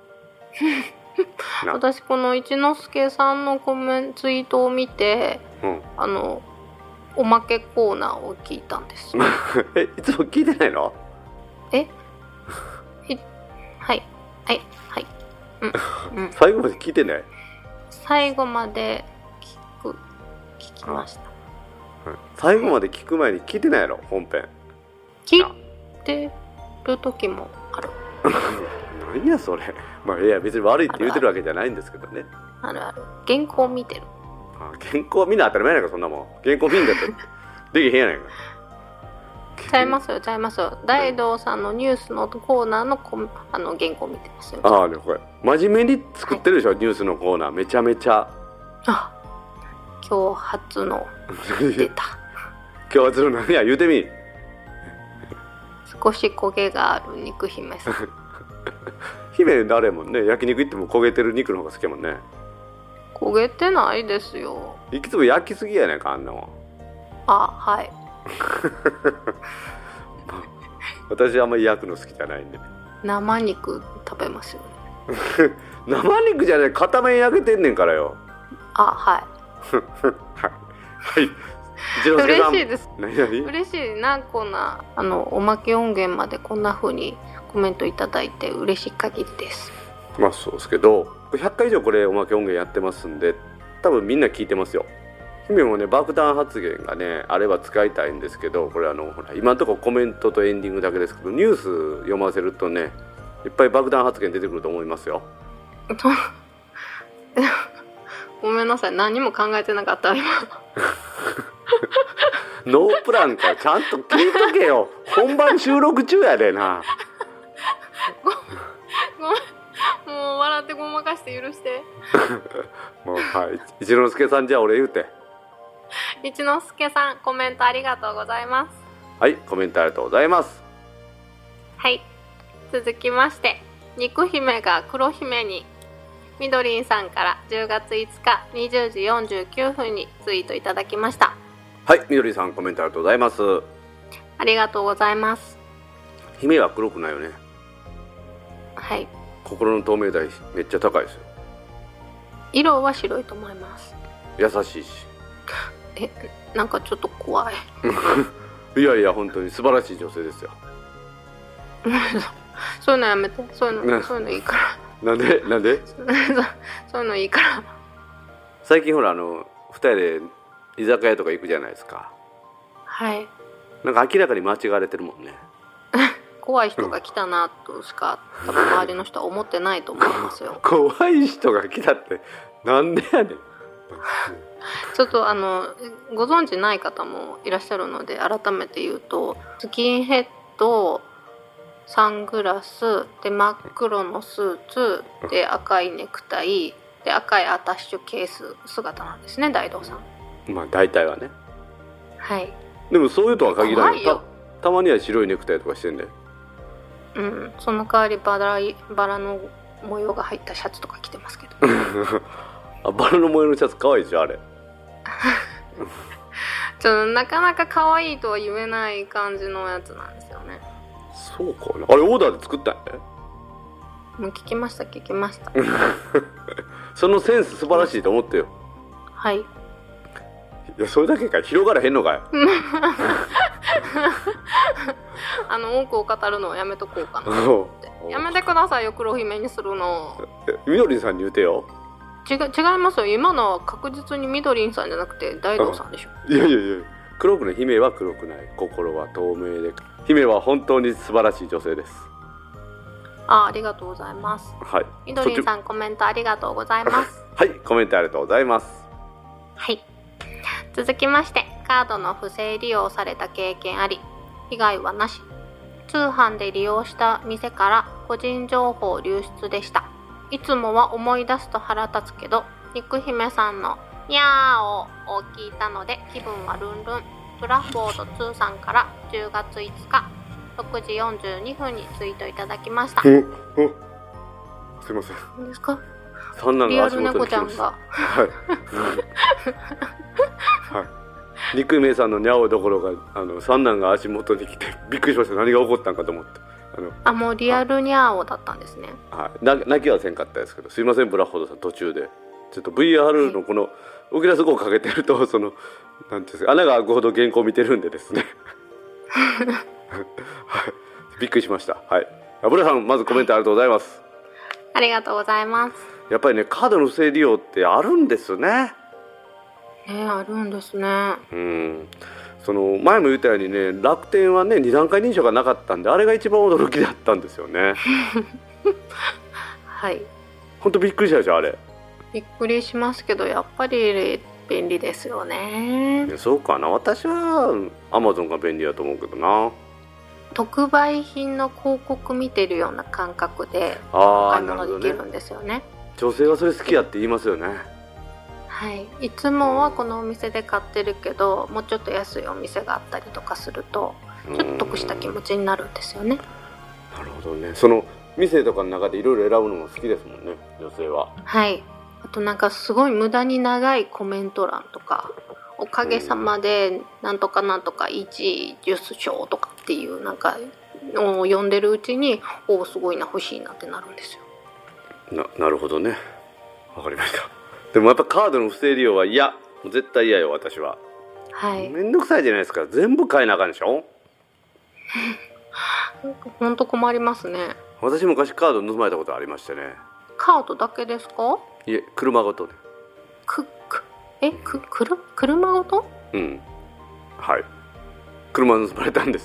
S2: 私この一之輔さんのコメントツイートを見て、うん、あのおまけコーナーを聞いたんです。
S1: え、いつも聞いてないの？
S2: えいはいはいはい、
S1: うんうん、最後まで聞いてない？
S2: 最後まで聞く聞きました。
S1: 最後まで聞く前に聞いてないやろ本編。
S2: 聞いてる時もある。
S1: 何やそれ。まあいや別に悪いって言うてるわけじゃないんですけどね。
S2: あるある。原稿見てる。
S1: あ原稿みんな当たり前やないかそんなもん。原稿見んだってできへんやないか。
S2: ちゃいますよちゃいますよ。大道さんのニュースのコーナーのコあの原稿見てますよ。
S1: ああねこれ真面目に作ってるでしょ、はい、ニュースのコーナーめちゃめちゃ。
S2: あ今日初の出た。
S1: 今日初の何や言うてみ。
S2: 少し焦げがある肉姫さん。
S1: 姫誰もんね、焼肉行っても焦げてる肉の方が好きやもんね。
S2: 焦げてないですよ。
S1: いつも焼きすぎやねんかあんなもん。
S2: あはい
S1: 私あんまり焼くの好きじゃないんでね。
S2: 生肉食べますよね。
S1: 生肉じゃない、片面焼けてんねんからよ。
S2: あはい
S1: はい
S2: 嬉しいです。
S1: 何何
S2: 嬉しいな。こんなあのおまけ音源までこんな風にコメントいただいて嬉しい限りです。
S1: まあそうですけどひゃっかい以上これおまけ音源やってますんで多分みんな聞いてますよ。姫もね爆弾発言がねあれば使いたいんですけど、これあのほら今のところコメントとエンディングだけですけどニュース読ませるとねいっぱい爆弾発言出てくると思いますよ。
S2: ごめんなさい何も考えてなかった今。
S1: ノープランかちゃんと聞いとけよ。本番収録中やでな。
S2: ごめんもう笑ってごまかして許して。
S1: もうはい一之輔さんじゃあ俺言うて。
S2: 一之輔さんコメントありがとうございます。
S1: はいコメントありがとうございます。
S2: はい続きまして肉姫が黒姫にみどりんさんからじゅうがついつかにじゅうじよんじゅうきゅうふんにツイートいただきました。
S1: はいみどりんさんコメントありがとうございます。
S2: ありがとうございます。
S1: 姫は黒くないよね。
S2: はい、
S1: 心の透明度めっちゃ高いですよ。
S2: 色は白いと思います。
S1: 優しいし。
S2: えなんかちょっと怖い。
S1: いやいや本当に素晴らしい女性ですよ。
S2: そういうのやめて。そういうの、そういうのいいから
S1: なんでなんで
S2: そういうのいいから。
S1: 最近ほらあのふたりで居酒屋とか行くじゃないですか。
S2: はい。
S1: なんか明らかに間違われてるもんね。
S2: 怖い人が来たなとしか多分周りの人は思ってないと思いますよ。
S1: 怖い人が来たってなんでやねん。
S2: ちょっとあのご存知ない方もいらっしゃるので改めて言うと、スキンヘッド、サングラスで真っ黒のスーツで赤いネクタイで赤いアタッシュケース姿なんですね大道さん。
S1: まあ大体はね。
S2: はい。
S1: でもそういうとは限らない。
S2: 怖いよ。
S1: た, たまには白いネクタイとかしてんで。
S2: うん、その代わりバラバラの模様が入ったシャツとか着てますけど。
S1: あバラの模様のシャツ可愛いでしょあれ。
S2: ちょっとなかなか可愛いとは言えない感じのやつなんですよね。
S1: そうかな。あれオーダーで作ったんやね。
S2: もう聞きました聞きました。
S1: そのセンス素晴らしいと思ってよ。
S2: はい。
S1: いやそれだけかい。広がらへんのかよ。
S2: あの多くを語るのをやめとこうかなと思って。やめてくださいよ黒姫にするの。
S1: みどりんさんに言うてよ。
S2: 違, 違いますよ。今のは確実にみどりんさんじゃなくて大道さんでしょ。
S1: いやいやいや黒くない。姫は黒くない。心は透明で姫は本当に素晴らしい女性です。
S2: あ, ありがとうございます。
S1: はい。
S2: みどりんさんコメントありがとうございます。
S1: はいコメントありがとうございます。
S2: はい続きましてカードの不正利用された経験あり被害はなし。通販で利用した店から個人情報流出でした。いつもは思い出すと腹立つけど肉姫さんのにゃーおを聞いたので気分はルンルン。ブラッフォードツーさんからじゅうがついつかろくじよんじゅうにふんにツイートいただきました。
S1: おおすいません。
S2: 何ですか。
S1: 三男が足元に来ました。
S2: リアル猫ちゃんが
S1: はい、はい、肉姫さんのにゃおどころかあの三男が足元に来てびっくりしました。何が起こったんかと思って。あの
S2: あもうリアルにゃおだったんですね。
S1: はい、な泣きはせんかったですけどすいませんブラッフォードさん途中でちょっと ブイアール のこのオキュラスゴーかけてるとそのなんていうんですか穴が開くほど原稿を見てるんでですねはい、びっくりしました。はい、ブラさんまずコメントありがとうございます。
S2: ありがとうございます。
S1: やっぱりねカードの不正利用ってあるんですね。
S2: ね、あるんですね。
S1: うん、その前も言ったようにね、楽天はねに段階認証がなかったんで、あれが一番驚きだったんですよね。
S2: はい、
S1: ほんとびっくりしたでしょあれ。
S2: びっくりしますけど、やっぱり便利ですよね。
S1: そうかな、私はアマゾンが便利だと思うけどな。
S2: 特売品の広告見てるような感覚で
S1: あ
S2: お買い
S1: ーなるほどね。
S2: 物できるんですよね。
S1: 女性はそれ好きやって言いますよね。
S2: はい、いつもはこのお店で買ってるけど、もうちょっと安いお店があったりとかするとちょっと得した気持ちになるんですよね。
S1: なるほどね。その店とかの中でいろいろ選ぶのも好きですもんね、女性は。
S2: はい、あとなんかすごい無駄に長いコメント欄とか、おかげさまでなんとかなんとかいちい受賞とかっていうなんかのを読んでるうちに、おおすごいな、欲しいなってなるんですよ。
S1: な, なるほどね、わかりました。でもやっぱカードの不正利用は嫌、もう絶対嫌よ私は。
S2: はい、
S1: めんどくさいじゃないですか、全部変えなあかんでしょ。
S2: ほんと困りますね。
S1: 私昔カード盗まれたことありましてね。
S2: カードだけですか？
S1: いえ、車ごとね。
S2: くくえくくる車ごと？
S1: うん、はい、車盗まれたんです。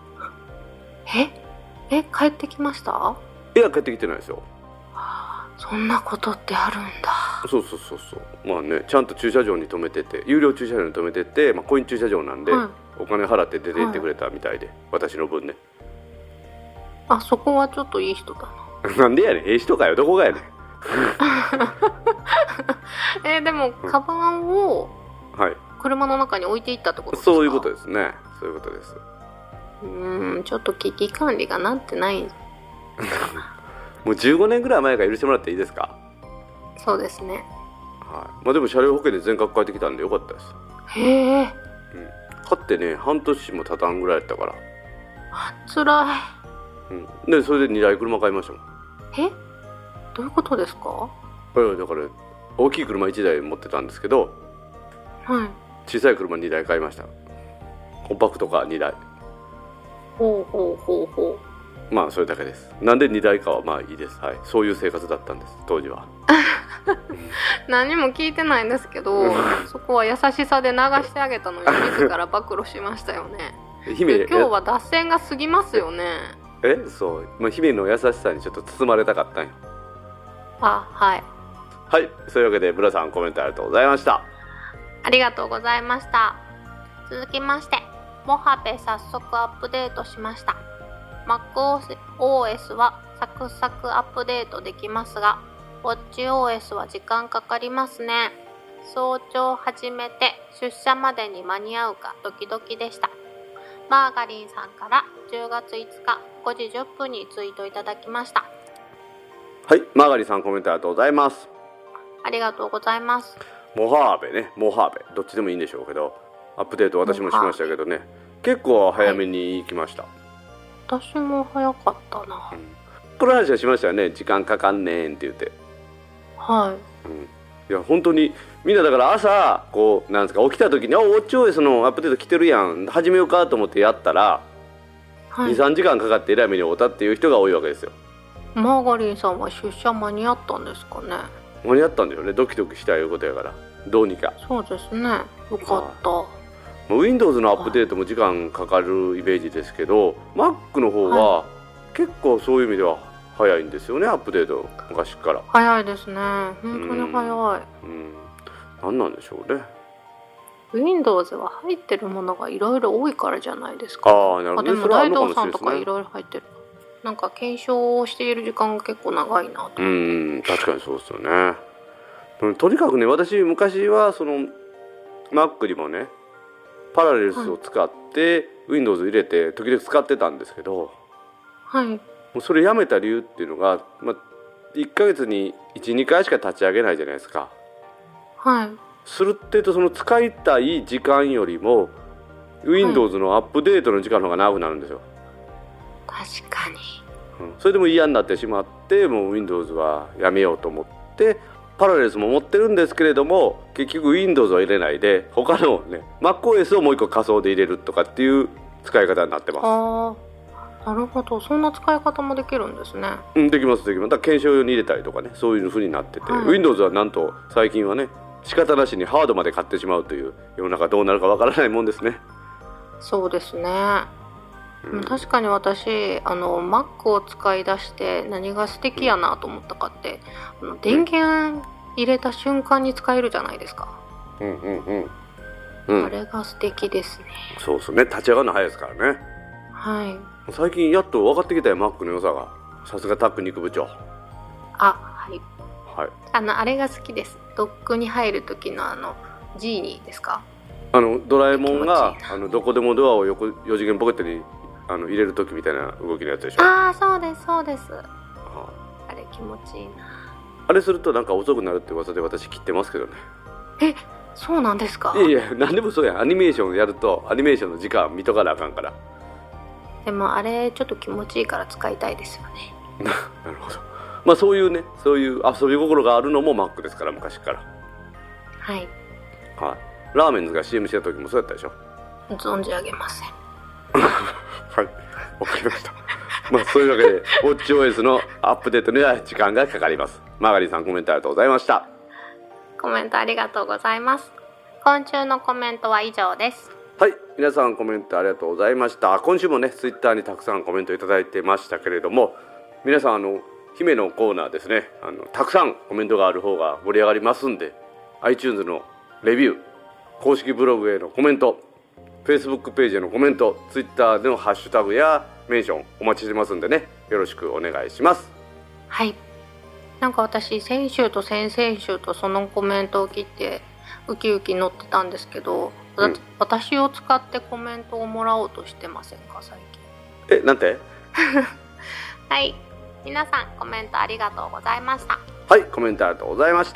S2: ええ帰ってきました？
S1: いや、帰ってきてないですよ。
S2: そんなことってあるんだ。
S1: そうそうそうそう、まあね、ちゃんと駐車場に止めてて、有料駐車場に止めてて、まあ、コイン駐車場なんで、
S2: はい、
S1: お金払って出て行ってくれたみたいで、はい、私の分ね。
S2: あ、そこはちょっといい人だな。
S1: なんでやねん、ええ人かよ、どこがやねん。
S2: えー、でもカバンを
S1: はい、
S2: 車の中に置いていったってことですか？
S1: そういうことですね、そういうことです。
S2: うーん、ちょっと危機管理がなってない。
S1: もうじゅうごねんぐらい前から許してもらっていいですか？
S2: そうですね。
S1: はい、まあでも車両保険で全額返ってきたんでよかったです。
S2: へえ、
S1: うん、買ってね半年も経たんぐらいやったから。
S2: つら
S1: い、うん、でそれでにだい車買いましたもん。
S2: い。え、どういうことですか？
S1: いやだから大きい車いちだい持ってたんですけど、
S2: はい、
S1: 小さい車にだい買いました。コンパクトカーにだい。
S2: ほうほうほうほ
S1: う、まあそれだけです。なんでにだいかはまあいいです、はい、そういう生活だったんです当時は。
S2: 何も聞いてないんですけどそこは優しさで流してあげたのに自ら暴露しましたよね。
S1: 姫、
S2: 今日は脱線が過ぎますよね。
S1: え、そう、まあ、姫の優しさにちょっと包まれたかったんよ。
S2: あ、はい
S1: はい、そういうわけでブラさんコメントありがとうございました。
S2: ありがとうございました。続きましてモハベ早速アップデートしました。 MacOS はサクサクアップデートできますが WatchOS は時間かかりますね。早朝始めて出社までに間に合うかドキドキでした。マーガリンさんからじゅうがついつかごじじゅっぷんにツイートいただきました。
S1: はい、マーガリンさんコメントありがとうございます。
S2: ありがとうございます。
S1: モハーベね、モハーベどっちでもいいんでしょうけど、アップデート私もしましたけどね、結構早めに行きました、はい、
S2: 私も早かったな、
S1: うん、この話はしましたよね、時間かかんねんって言って。
S2: はい、
S1: うん、いや本当にみんなだから朝こうなんですか起きた時に「あ、ウォッチオーエスのアップデート来てるやん、始めようか」と思ってやったら、はい、にさんじかんかかってえらい目に遭ったっていう人が多いわけですよ。マ
S2: ーガリンさんは出社間に合ったんですかね。
S1: 間に合ったんだよね、ドキドキしたいうことやから、どうにか。
S2: そうですね、よかった。
S1: Windows のアップデートも時間かかるイメージですけど、 Mac の方は結構そういう意味では早いんですよね、アップデート昔から。
S2: 早いですね、本当に早い。うん、
S1: うん、何なんでしょうね。
S2: Windows は入ってるものがいろいろ多いからじゃないですか。
S1: ああ、なるほど、ね、
S2: でもライドウさんとかいろいろ入ってる、なんか検証をしている時間が結構長いなと。うん、
S1: 確かにそうですよね。とにかくね、私昔はその Mac にもねパラレルスを使って、はい、Windows 入れて時々使ってたんですけど、はい、もうそれやめた理由っていうのが、まあ、いっかげつにいち、にかいしか立ち上げないじゃないですか。はい。するってとその使いたい時間よりも Windows のアップデートの時間の方が長くなるんですよ。
S2: 確かに、
S1: うん、それでも嫌になってしまって、もう Windows はやめようと思ってパラレルスも持ってるんですけれども、結局 Windows は入れないで他のね MacOS をもう一個仮想で入れるとかっていう使い方になってます。あ
S2: あ、なるほど、そんな使い方もできるんですね。
S1: うん、できますできます。だから検証用に入れたりとかね、そういう風になってて、はい、Windows はなんと最近はね仕方なしにハードまで買ってしまうという世の中どうなるかわからないもんですね。
S2: そうですね、うん、確かに私あの Mac を使い出して何が素敵やなと思ったかって、あの電源入れた瞬間に使えるじゃないですか。
S1: うんうんうんうん、
S2: あれが素敵ですね。
S1: そうですね、立ち上がるの早いですからね。
S2: はい。
S1: 最近やっと分かってきたよ Mac の良さが。さすがタック肉部長。
S2: あ、はい、
S1: はい、
S2: あのあれが好きです。ドックに入る時のあのジーニーですか、
S1: あのドラえもんがあのどこでもドアを横よ次元ポケットにあの入れる時みたいな動きのやつでしょ。
S2: ああ、そうですそうです。あ, あれ気持ちいいな。
S1: あれするとなんか遅くなるって噂で私切ってますけどね。
S2: え、そうなんですか。
S1: いやいや、何でもそうやん。アニメーションやるとアニメーションの時間見とかなあかんから。
S2: でもあれちょっと気持ちいいから使いたいですよね。
S1: なるほど。まあそういうね、そういう遊び心があるのも Mac ですから、昔から。
S2: はい、
S1: はい、ラーメンズが シーエム してた時もそうやったでしょ。
S2: 存じ上げません。
S1: はい、わかりました。まあそういうわけでウォッチオーエスのアップデートには時間がかかります。マーガリーさん、コメントありがとうございました。
S2: コメントありがとうございます。今週のコメントは以上です。
S1: はい、皆さんコメントありがとうございました。今週もねツイッターにたくさんコメントいただいてましたけれども、皆さんあの姫のコーナーですね、あのたくさんコメントがある方が盛り上がりますんで、 iTunes のレビュー、公式ブログへのコメント、 Facebook ページへのコメント、 Twitter でのハッシュタグやメンションお待ちしてますんでね、よろしくお願いします。
S2: はい、なんか私先週と先々週とそのコメントを切ってウキウキ載ってたんですけど、うん、私を使ってコメントをもらおうとしてませんか最
S1: 近。え、なんて
S2: はい、皆さんコメントありがとうございました。
S1: はい、コメントありがとうございました。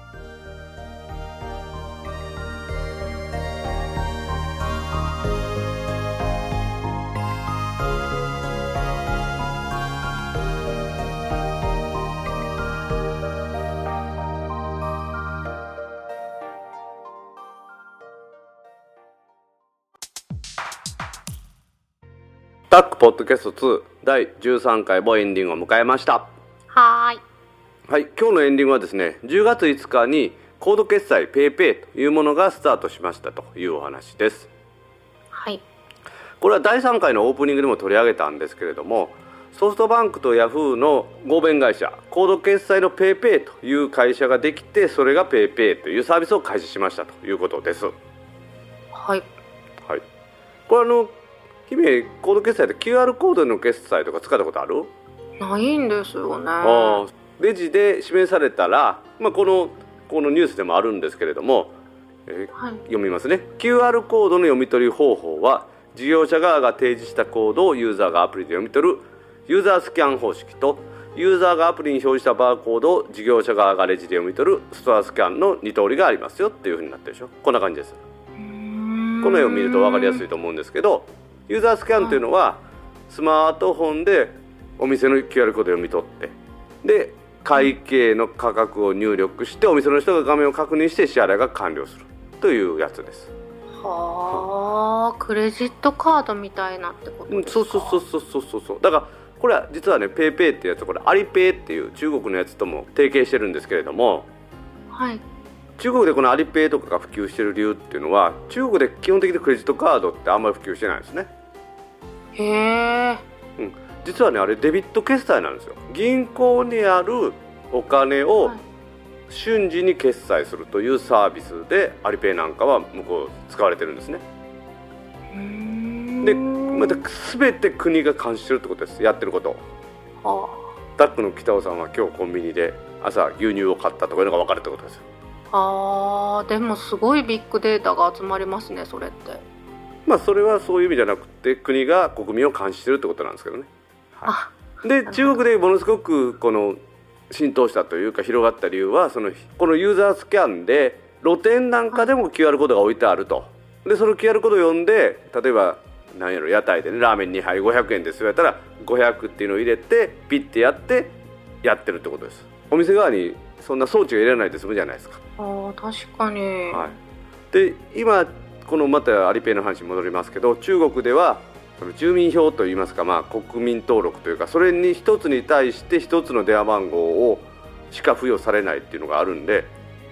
S1: タックポッドキャストツーだいじゅうさんかいもエンディングを迎えました。
S2: はーい。
S1: はい、今日のエンディングはですね、じゅうがついつかにコード決済 PayPay というものがスタートしましたというお話です。
S2: はい。
S1: これはだいさんかいのオープニングでも取り上げたんですけれども、ソフトバンクとヤフーの合弁会社、コード決済の PayPay という会社ができて、それが PayPay というサービスを開始しましたということです。
S2: はい。
S1: はい。これあの姫、コード決済で キューアール コードの決済とか使ったことある？
S2: ないんですよね。
S1: あ、レジで指名されたら、まあ、このこのニュースでもあるんですけれども、えーはい、読みますね。 キューアール コードの読み取り方法は、事業者側が提示したコードをユーザーがアプリで読み取るユーザースキャン方式と、ユーザーがアプリに表示したバーコードを事業者側がレジで読み取るストアスキャンのに通りがありますよっていう風になってるでしょ。こんな感じです。この絵を見ると分かりやすいと思うんですけど、ユーザースキャンというのはスマートフォンでお店の キューアール コードを読み取って、で会計の価格を入力して、お店の人が画面を確認して支払いが完了するというやつです。
S2: はあ、クレジットカードみたいなってことですか？
S1: そうそうそうそうそうそう。だからこれは実はね、ペイペイっていうやつ、これアリペイっていう中国のやつとも提携してるんですけれども、
S2: はい。
S1: 中国でこのアリペイとかが普及している理由っていうのは、中国で基本的にクレジットカードってあんまり普及してないんですね。
S2: へえ、
S1: うん、実はね、あれデビット決済なんですよ。銀行にあるお金を瞬時に決済するというサービスで、アリペイなんかは向こう使われてるんですね。
S2: うーん、
S1: でまた全て国が監視してるってことです、やってることを。
S2: は
S1: あ、タックの北尾さんは今日コンビニで朝牛乳を買ったとかいうのが分かるってことですよ。
S2: あー、でもすごいビッグデータが集まりますね、それって。
S1: まあそれはそういう意味じゃなくて、国が国民を監視してるってことなんですけどね。はい、で中国でものすごくこの浸透したというか広がった理由は、そのこのユーザースキャンで露店なんかでも キューアール コードが置いてあると。でその キューアール コードを読んで、例えば何やろ、屋台でね、ラーメンにはいごひゃくえんですよやったらごひゃくっていうのを入れてピッてやってやってるってことです。お店側にそんな装置が入れないで済むじゃないですか。
S2: あー、確かに。
S1: はい、で今このまたアリペイの話に戻りますけど、中国ではその住民票といいますか、まあ、国民登録というか、それに一つに対して一つの電話番号をしか付与されないっていうのがあるんで、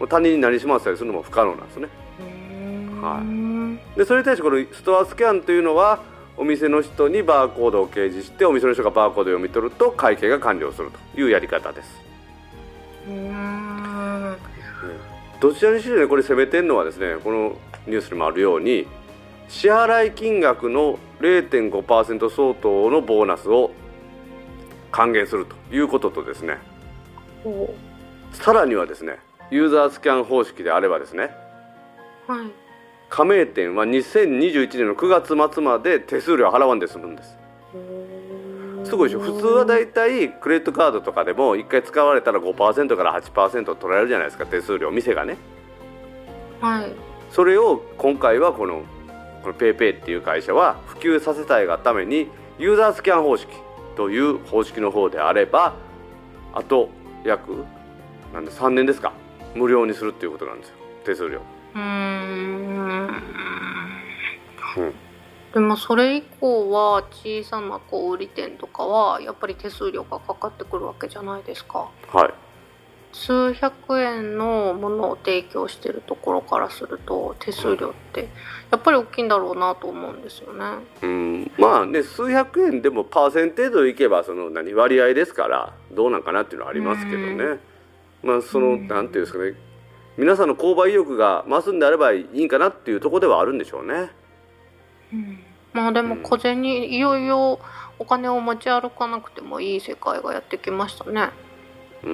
S1: 他人になりすませたりするのも不可能なんですね。はい、でそれに対してこのストアスキャンというのはお店の人にバーコードを掲示してお店の人がバーコードを読み取ると会計が完了するというやり方です。
S2: うーん、
S1: どちらにしろねこれ攻めてるのはですね、このニュースにもあるように支払い金額の れいてんごパーセント 相当のボーナスを還元するということとですね、さらにはですねユーザースキャン方式であればですね、
S2: はい、
S1: 加盟店はにせんにじゅういちねんのくがつ末まで手数料払わんで済むんです。すごいでしょ。普通はだいたいクレジットカードとかでもいっかい使われたら ごパーセント から はちパーセント 取られるじゃないですか、手数料、店がね。
S2: はい、
S1: それを今回はこのこの PayPay っていう会社は普及させたいがためにユーザースキャン方式という方式の方であればあと約なんでさんねんですか、無料にするっていうことなんですよ、手数料。
S2: うーん、
S1: うん、
S2: でもそれ以降は小さな小売店とかはやっぱり手数料がかかってくるわけじゃないですか。
S1: はい。
S2: 数百円のものを提供しているところからすると手数料ってやっぱり大きいんだろうなと思うんですよね。
S1: うん、まあね、数百円でもパーセンテージいけばその何割合ですからどうなんかなっていうのはありますけどね。まあそのなんていうんですかね、皆さんの購買意欲が増すんであればいいんかなっていうところではあるんでしょうね。
S2: うん、まあでも小銭、いよいよお金を持ち歩かなくてもいい世界がやってきましたね。
S1: うん、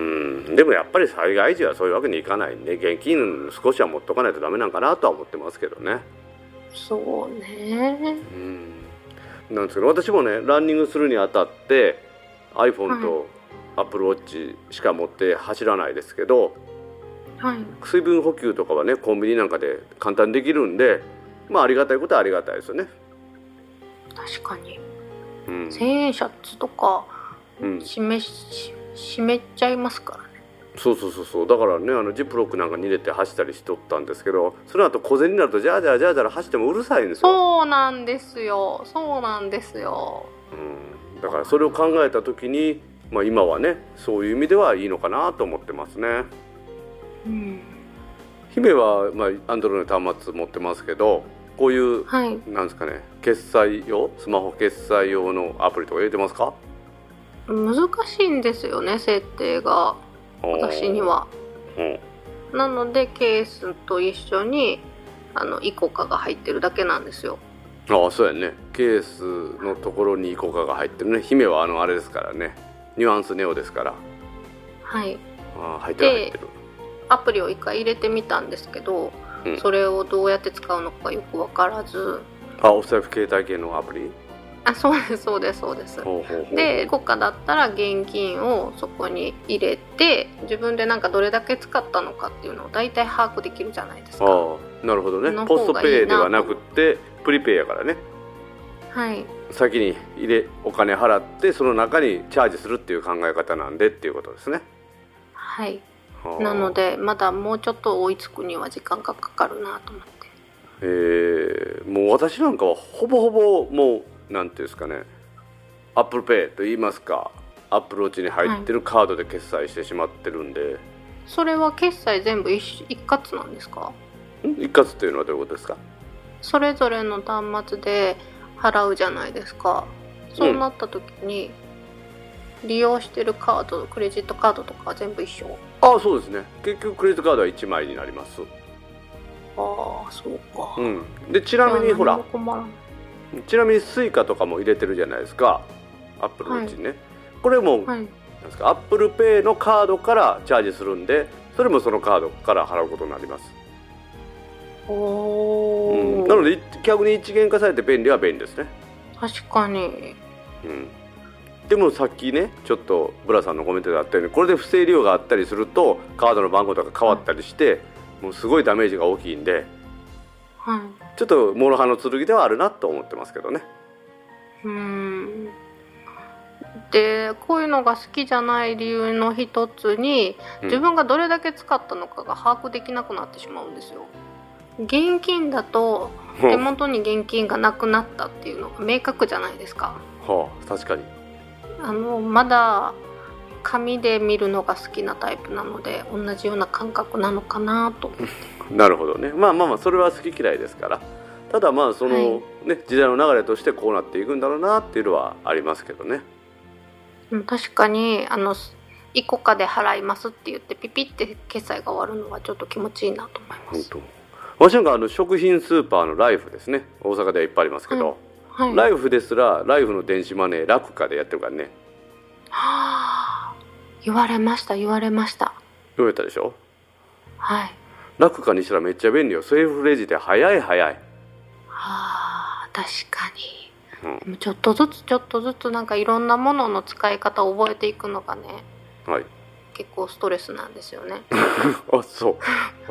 S1: でもやっぱり災害時はそういうわけにいかないんで現金少しは持っとかないとダメなんかなとは思ってますけどね。
S2: そうね。
S1: うん、なんですけど私もねランニングするにあたって iPhone と Apple Watch しか持って走らないですけど、
S2: はい、
S1: 水分補給とかはねコンビニなんかで簡単にできるんで、まあありがたいことはありがたいですよね。
S2: 確かに、
S1: うん、
S2: せんえんシャツとか、
S1: うん、
S2: 湿めし湿っちゃいますからね。
S1: そうそうそうそう、だからねあのジップロックなんかに入れて走ったりしとったんですけど、その後小銭になるとジャージャージャージャー走ってもうるさいんですよ。
S2: そうなんですよそうなんですよ、
S1: うん、だからそれを考えた時に、まあ、今はねそういう意味ではいいのかなと思ってますね。
S2: うん、
S1: 姫は、まあ、Android の端末持ってますけどこういう、
S2: はい、
S1: なんですかね決済用スマホ決済用のアプリとか入れてますか？
S2: 難しいんですよね設定が私には、
S1: うん、
S2: なのでケースと一緒にあのイコカが入ってるだけなんですよ。
S1: ああそうやね、ケースのところにイコカが入ってるね。姫はあのあれですからね、ニュアンスネオですから。
S2: はい。
S1: あ入ってる入ってる。
S2: アプリを一回入れてみたんですけど、うん、それをどうやって使うのかよく分からず。
S1: あお財布携帯系のアプリ？
S2: あそうですそうですそうです。
S1: ほうほうほう。で
S2: イコカだったら現金をそこに入れて自分でなんかどれだけ使ったのかっていうのを大体把握できるじゃないですか。
S1: あなるほどね。ポストペイではなくってプリペイやからね。
S2: はい。
S1: 先に入れお金払ってその中にチャージするっていう考え方なんでっていうことですね。
S2: はい。なのでまだもうちょっと追いつくには時間がかかるなと思って。
S1: えー、もう私なんかはほぼほぼもうなんていうんですかね、アップルペイと言いますか、アップルウォッチに入ってるカードで決済してしまってるんで、はい、
S2: それは決済全部 一, 一括なんですか？
S1: 一括っていうのはどういうことですか？
S2: それぞれの端末で払うじゃないですか。そうなった時に、うん、利用してるカードクレジットカードとか全部一緒？
S1: ああそうですね、結局クレジットカードはいちまいになります。
S2: ああそうか、
S1: うん、でちなみにほら
S2: 困らん
S1: ちなみにスイカとかも入れてるじゃないですか、アップルウォッチにね、はい、これも、はい、なんですかアップルペイのカードからチャージするんでそれもそのカードから払うことになります。
S2: おー、
S1: うん、なので逆に一元化されて便利は便利ですね。
S2: 確かに、
S1: うん、でもさっきねちょっとブラさんのコメントであったようにこれで不正利用があったりするとカードの番号とか変わったりして、はい、もうすごいダメージが大きいんで、はい、ちょっと諸刃の剣ではあるなと思ってますけどね。
S2: うーんでこういうのが好きじゃない理由の一つに自分がどれだけ使ったのかが把握できなくなってしまうんですよ。現金だと手元に現金がなくなったっていうのが明確じゃないですか。
S1: はあ確かに。
S2: あのまだ紙で見るのが好きなタイプなので同じような感覚なのかなと
S1: なるほどね。まあまあまあそれは好き嫌いですから、ただまあその、はいね、時代の流れとしてこうなっていくんだろうなっていうのはありますけどね。
S2: 確かにあのイコカで払いますって言ってピピって決済が終わるのはちょっと気持ちいいなと思います。
S1: 本当私なんかあの食品スーパーのライフですね、大阪ではいっぱいありますけど、はいはい、ライフですらライフの電子マネーラクカでやってるからね。
S2: はあ、言われました言われました
S1: 言われたでしょ。
S2: はい。
S1: ラクカにしたらめっちゃ便利よ。セルフレジで早い早い。は
S2: あ、確かに、うん、でもちょっとずつちょっとずつなんかいろんなものの使い方を覚えていくのがね、
S1: はい、
S2: 結構ストレスなんですよね
S1: あ、そうあ、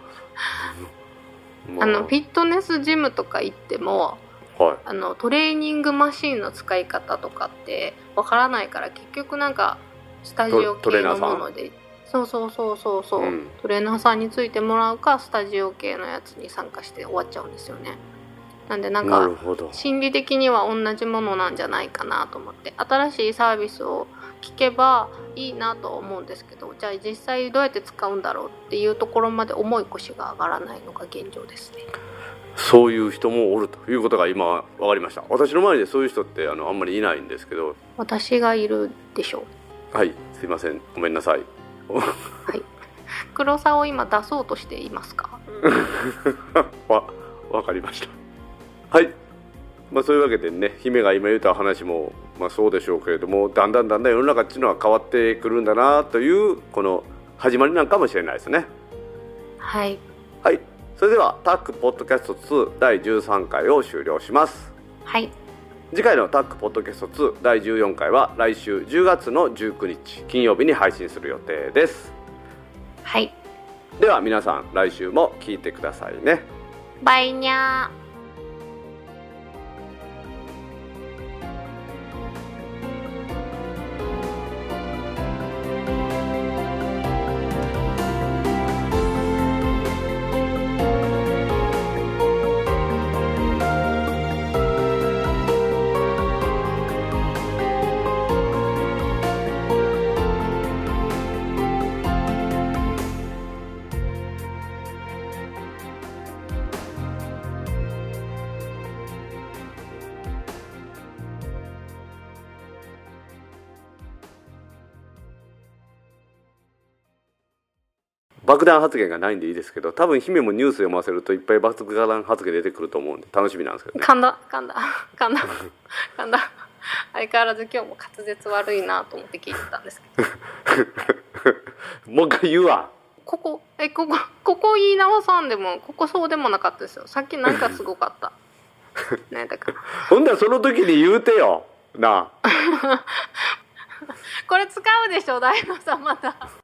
S2: まあ、あのフィットネスジムとか行っても、はい、あのトレーニングマシンの使い方とかってわからないから結局なんかスタジオ系のものでそうそうそうそうそう、うん、トレーナーさんについてもらうかスタジオ系のやつに参加して終わっちゃうんですよね。なんでなんか心理的には同じものなんじゃないかなと思って、新しいサービスを聞けばいいなと思うんですけど、じゃあ実際どうやって使うんだろうっていうところまで重い腰が上がらないのが現状ですね。
S1: そういう人もおるということが今分かりました。私の周りでそういう人ってあのあんまりいないんですけど。
S2: 私がいるでしょ
S1: う。はい、すいません、ごめんなさい
S2: はい、黒さを今出そうとしていますか
S1: わ、分かりました。はい、まあ、そういうわけでね、姫が今言った話も、まあ、そうでしょうけれども、だんだんだんだん世の中っていうのは変わってくるんだなというこの始まりなんかもしれないですね。
S2: はい、
S1: はい、それではタックポッドキャストツーだいじゅうさんかいを終了します。
S2: はい、
S1: 次回のタックポッドキャストツーだいじゅうよんかいは来週じゅうがつのじゅうくにち金曜日に配信する予定です。
S2: はい、
S1: では皆さん来週も聞いてくださいね。
S2: バイニャー。
S1: 爆弾発言がないんでいいですけど、多分姫もニュース読ませるといっぱい爆弾発言出てくると思うんで楽しみなんですけどね。
S2: 噛んだ噛んだ噛んだ噛んだ相変わらず今日も滑舌悪いなと思って聞いてたんですけど
S1: もう一回言うわ。
S2: ここえここここ言い直さんでもここそうでもなかったですよ。さっきなんかすごかったなんだか
S1: ほんだらその時に言うてよなあ
S2: これ使うでしょ大悟さんまた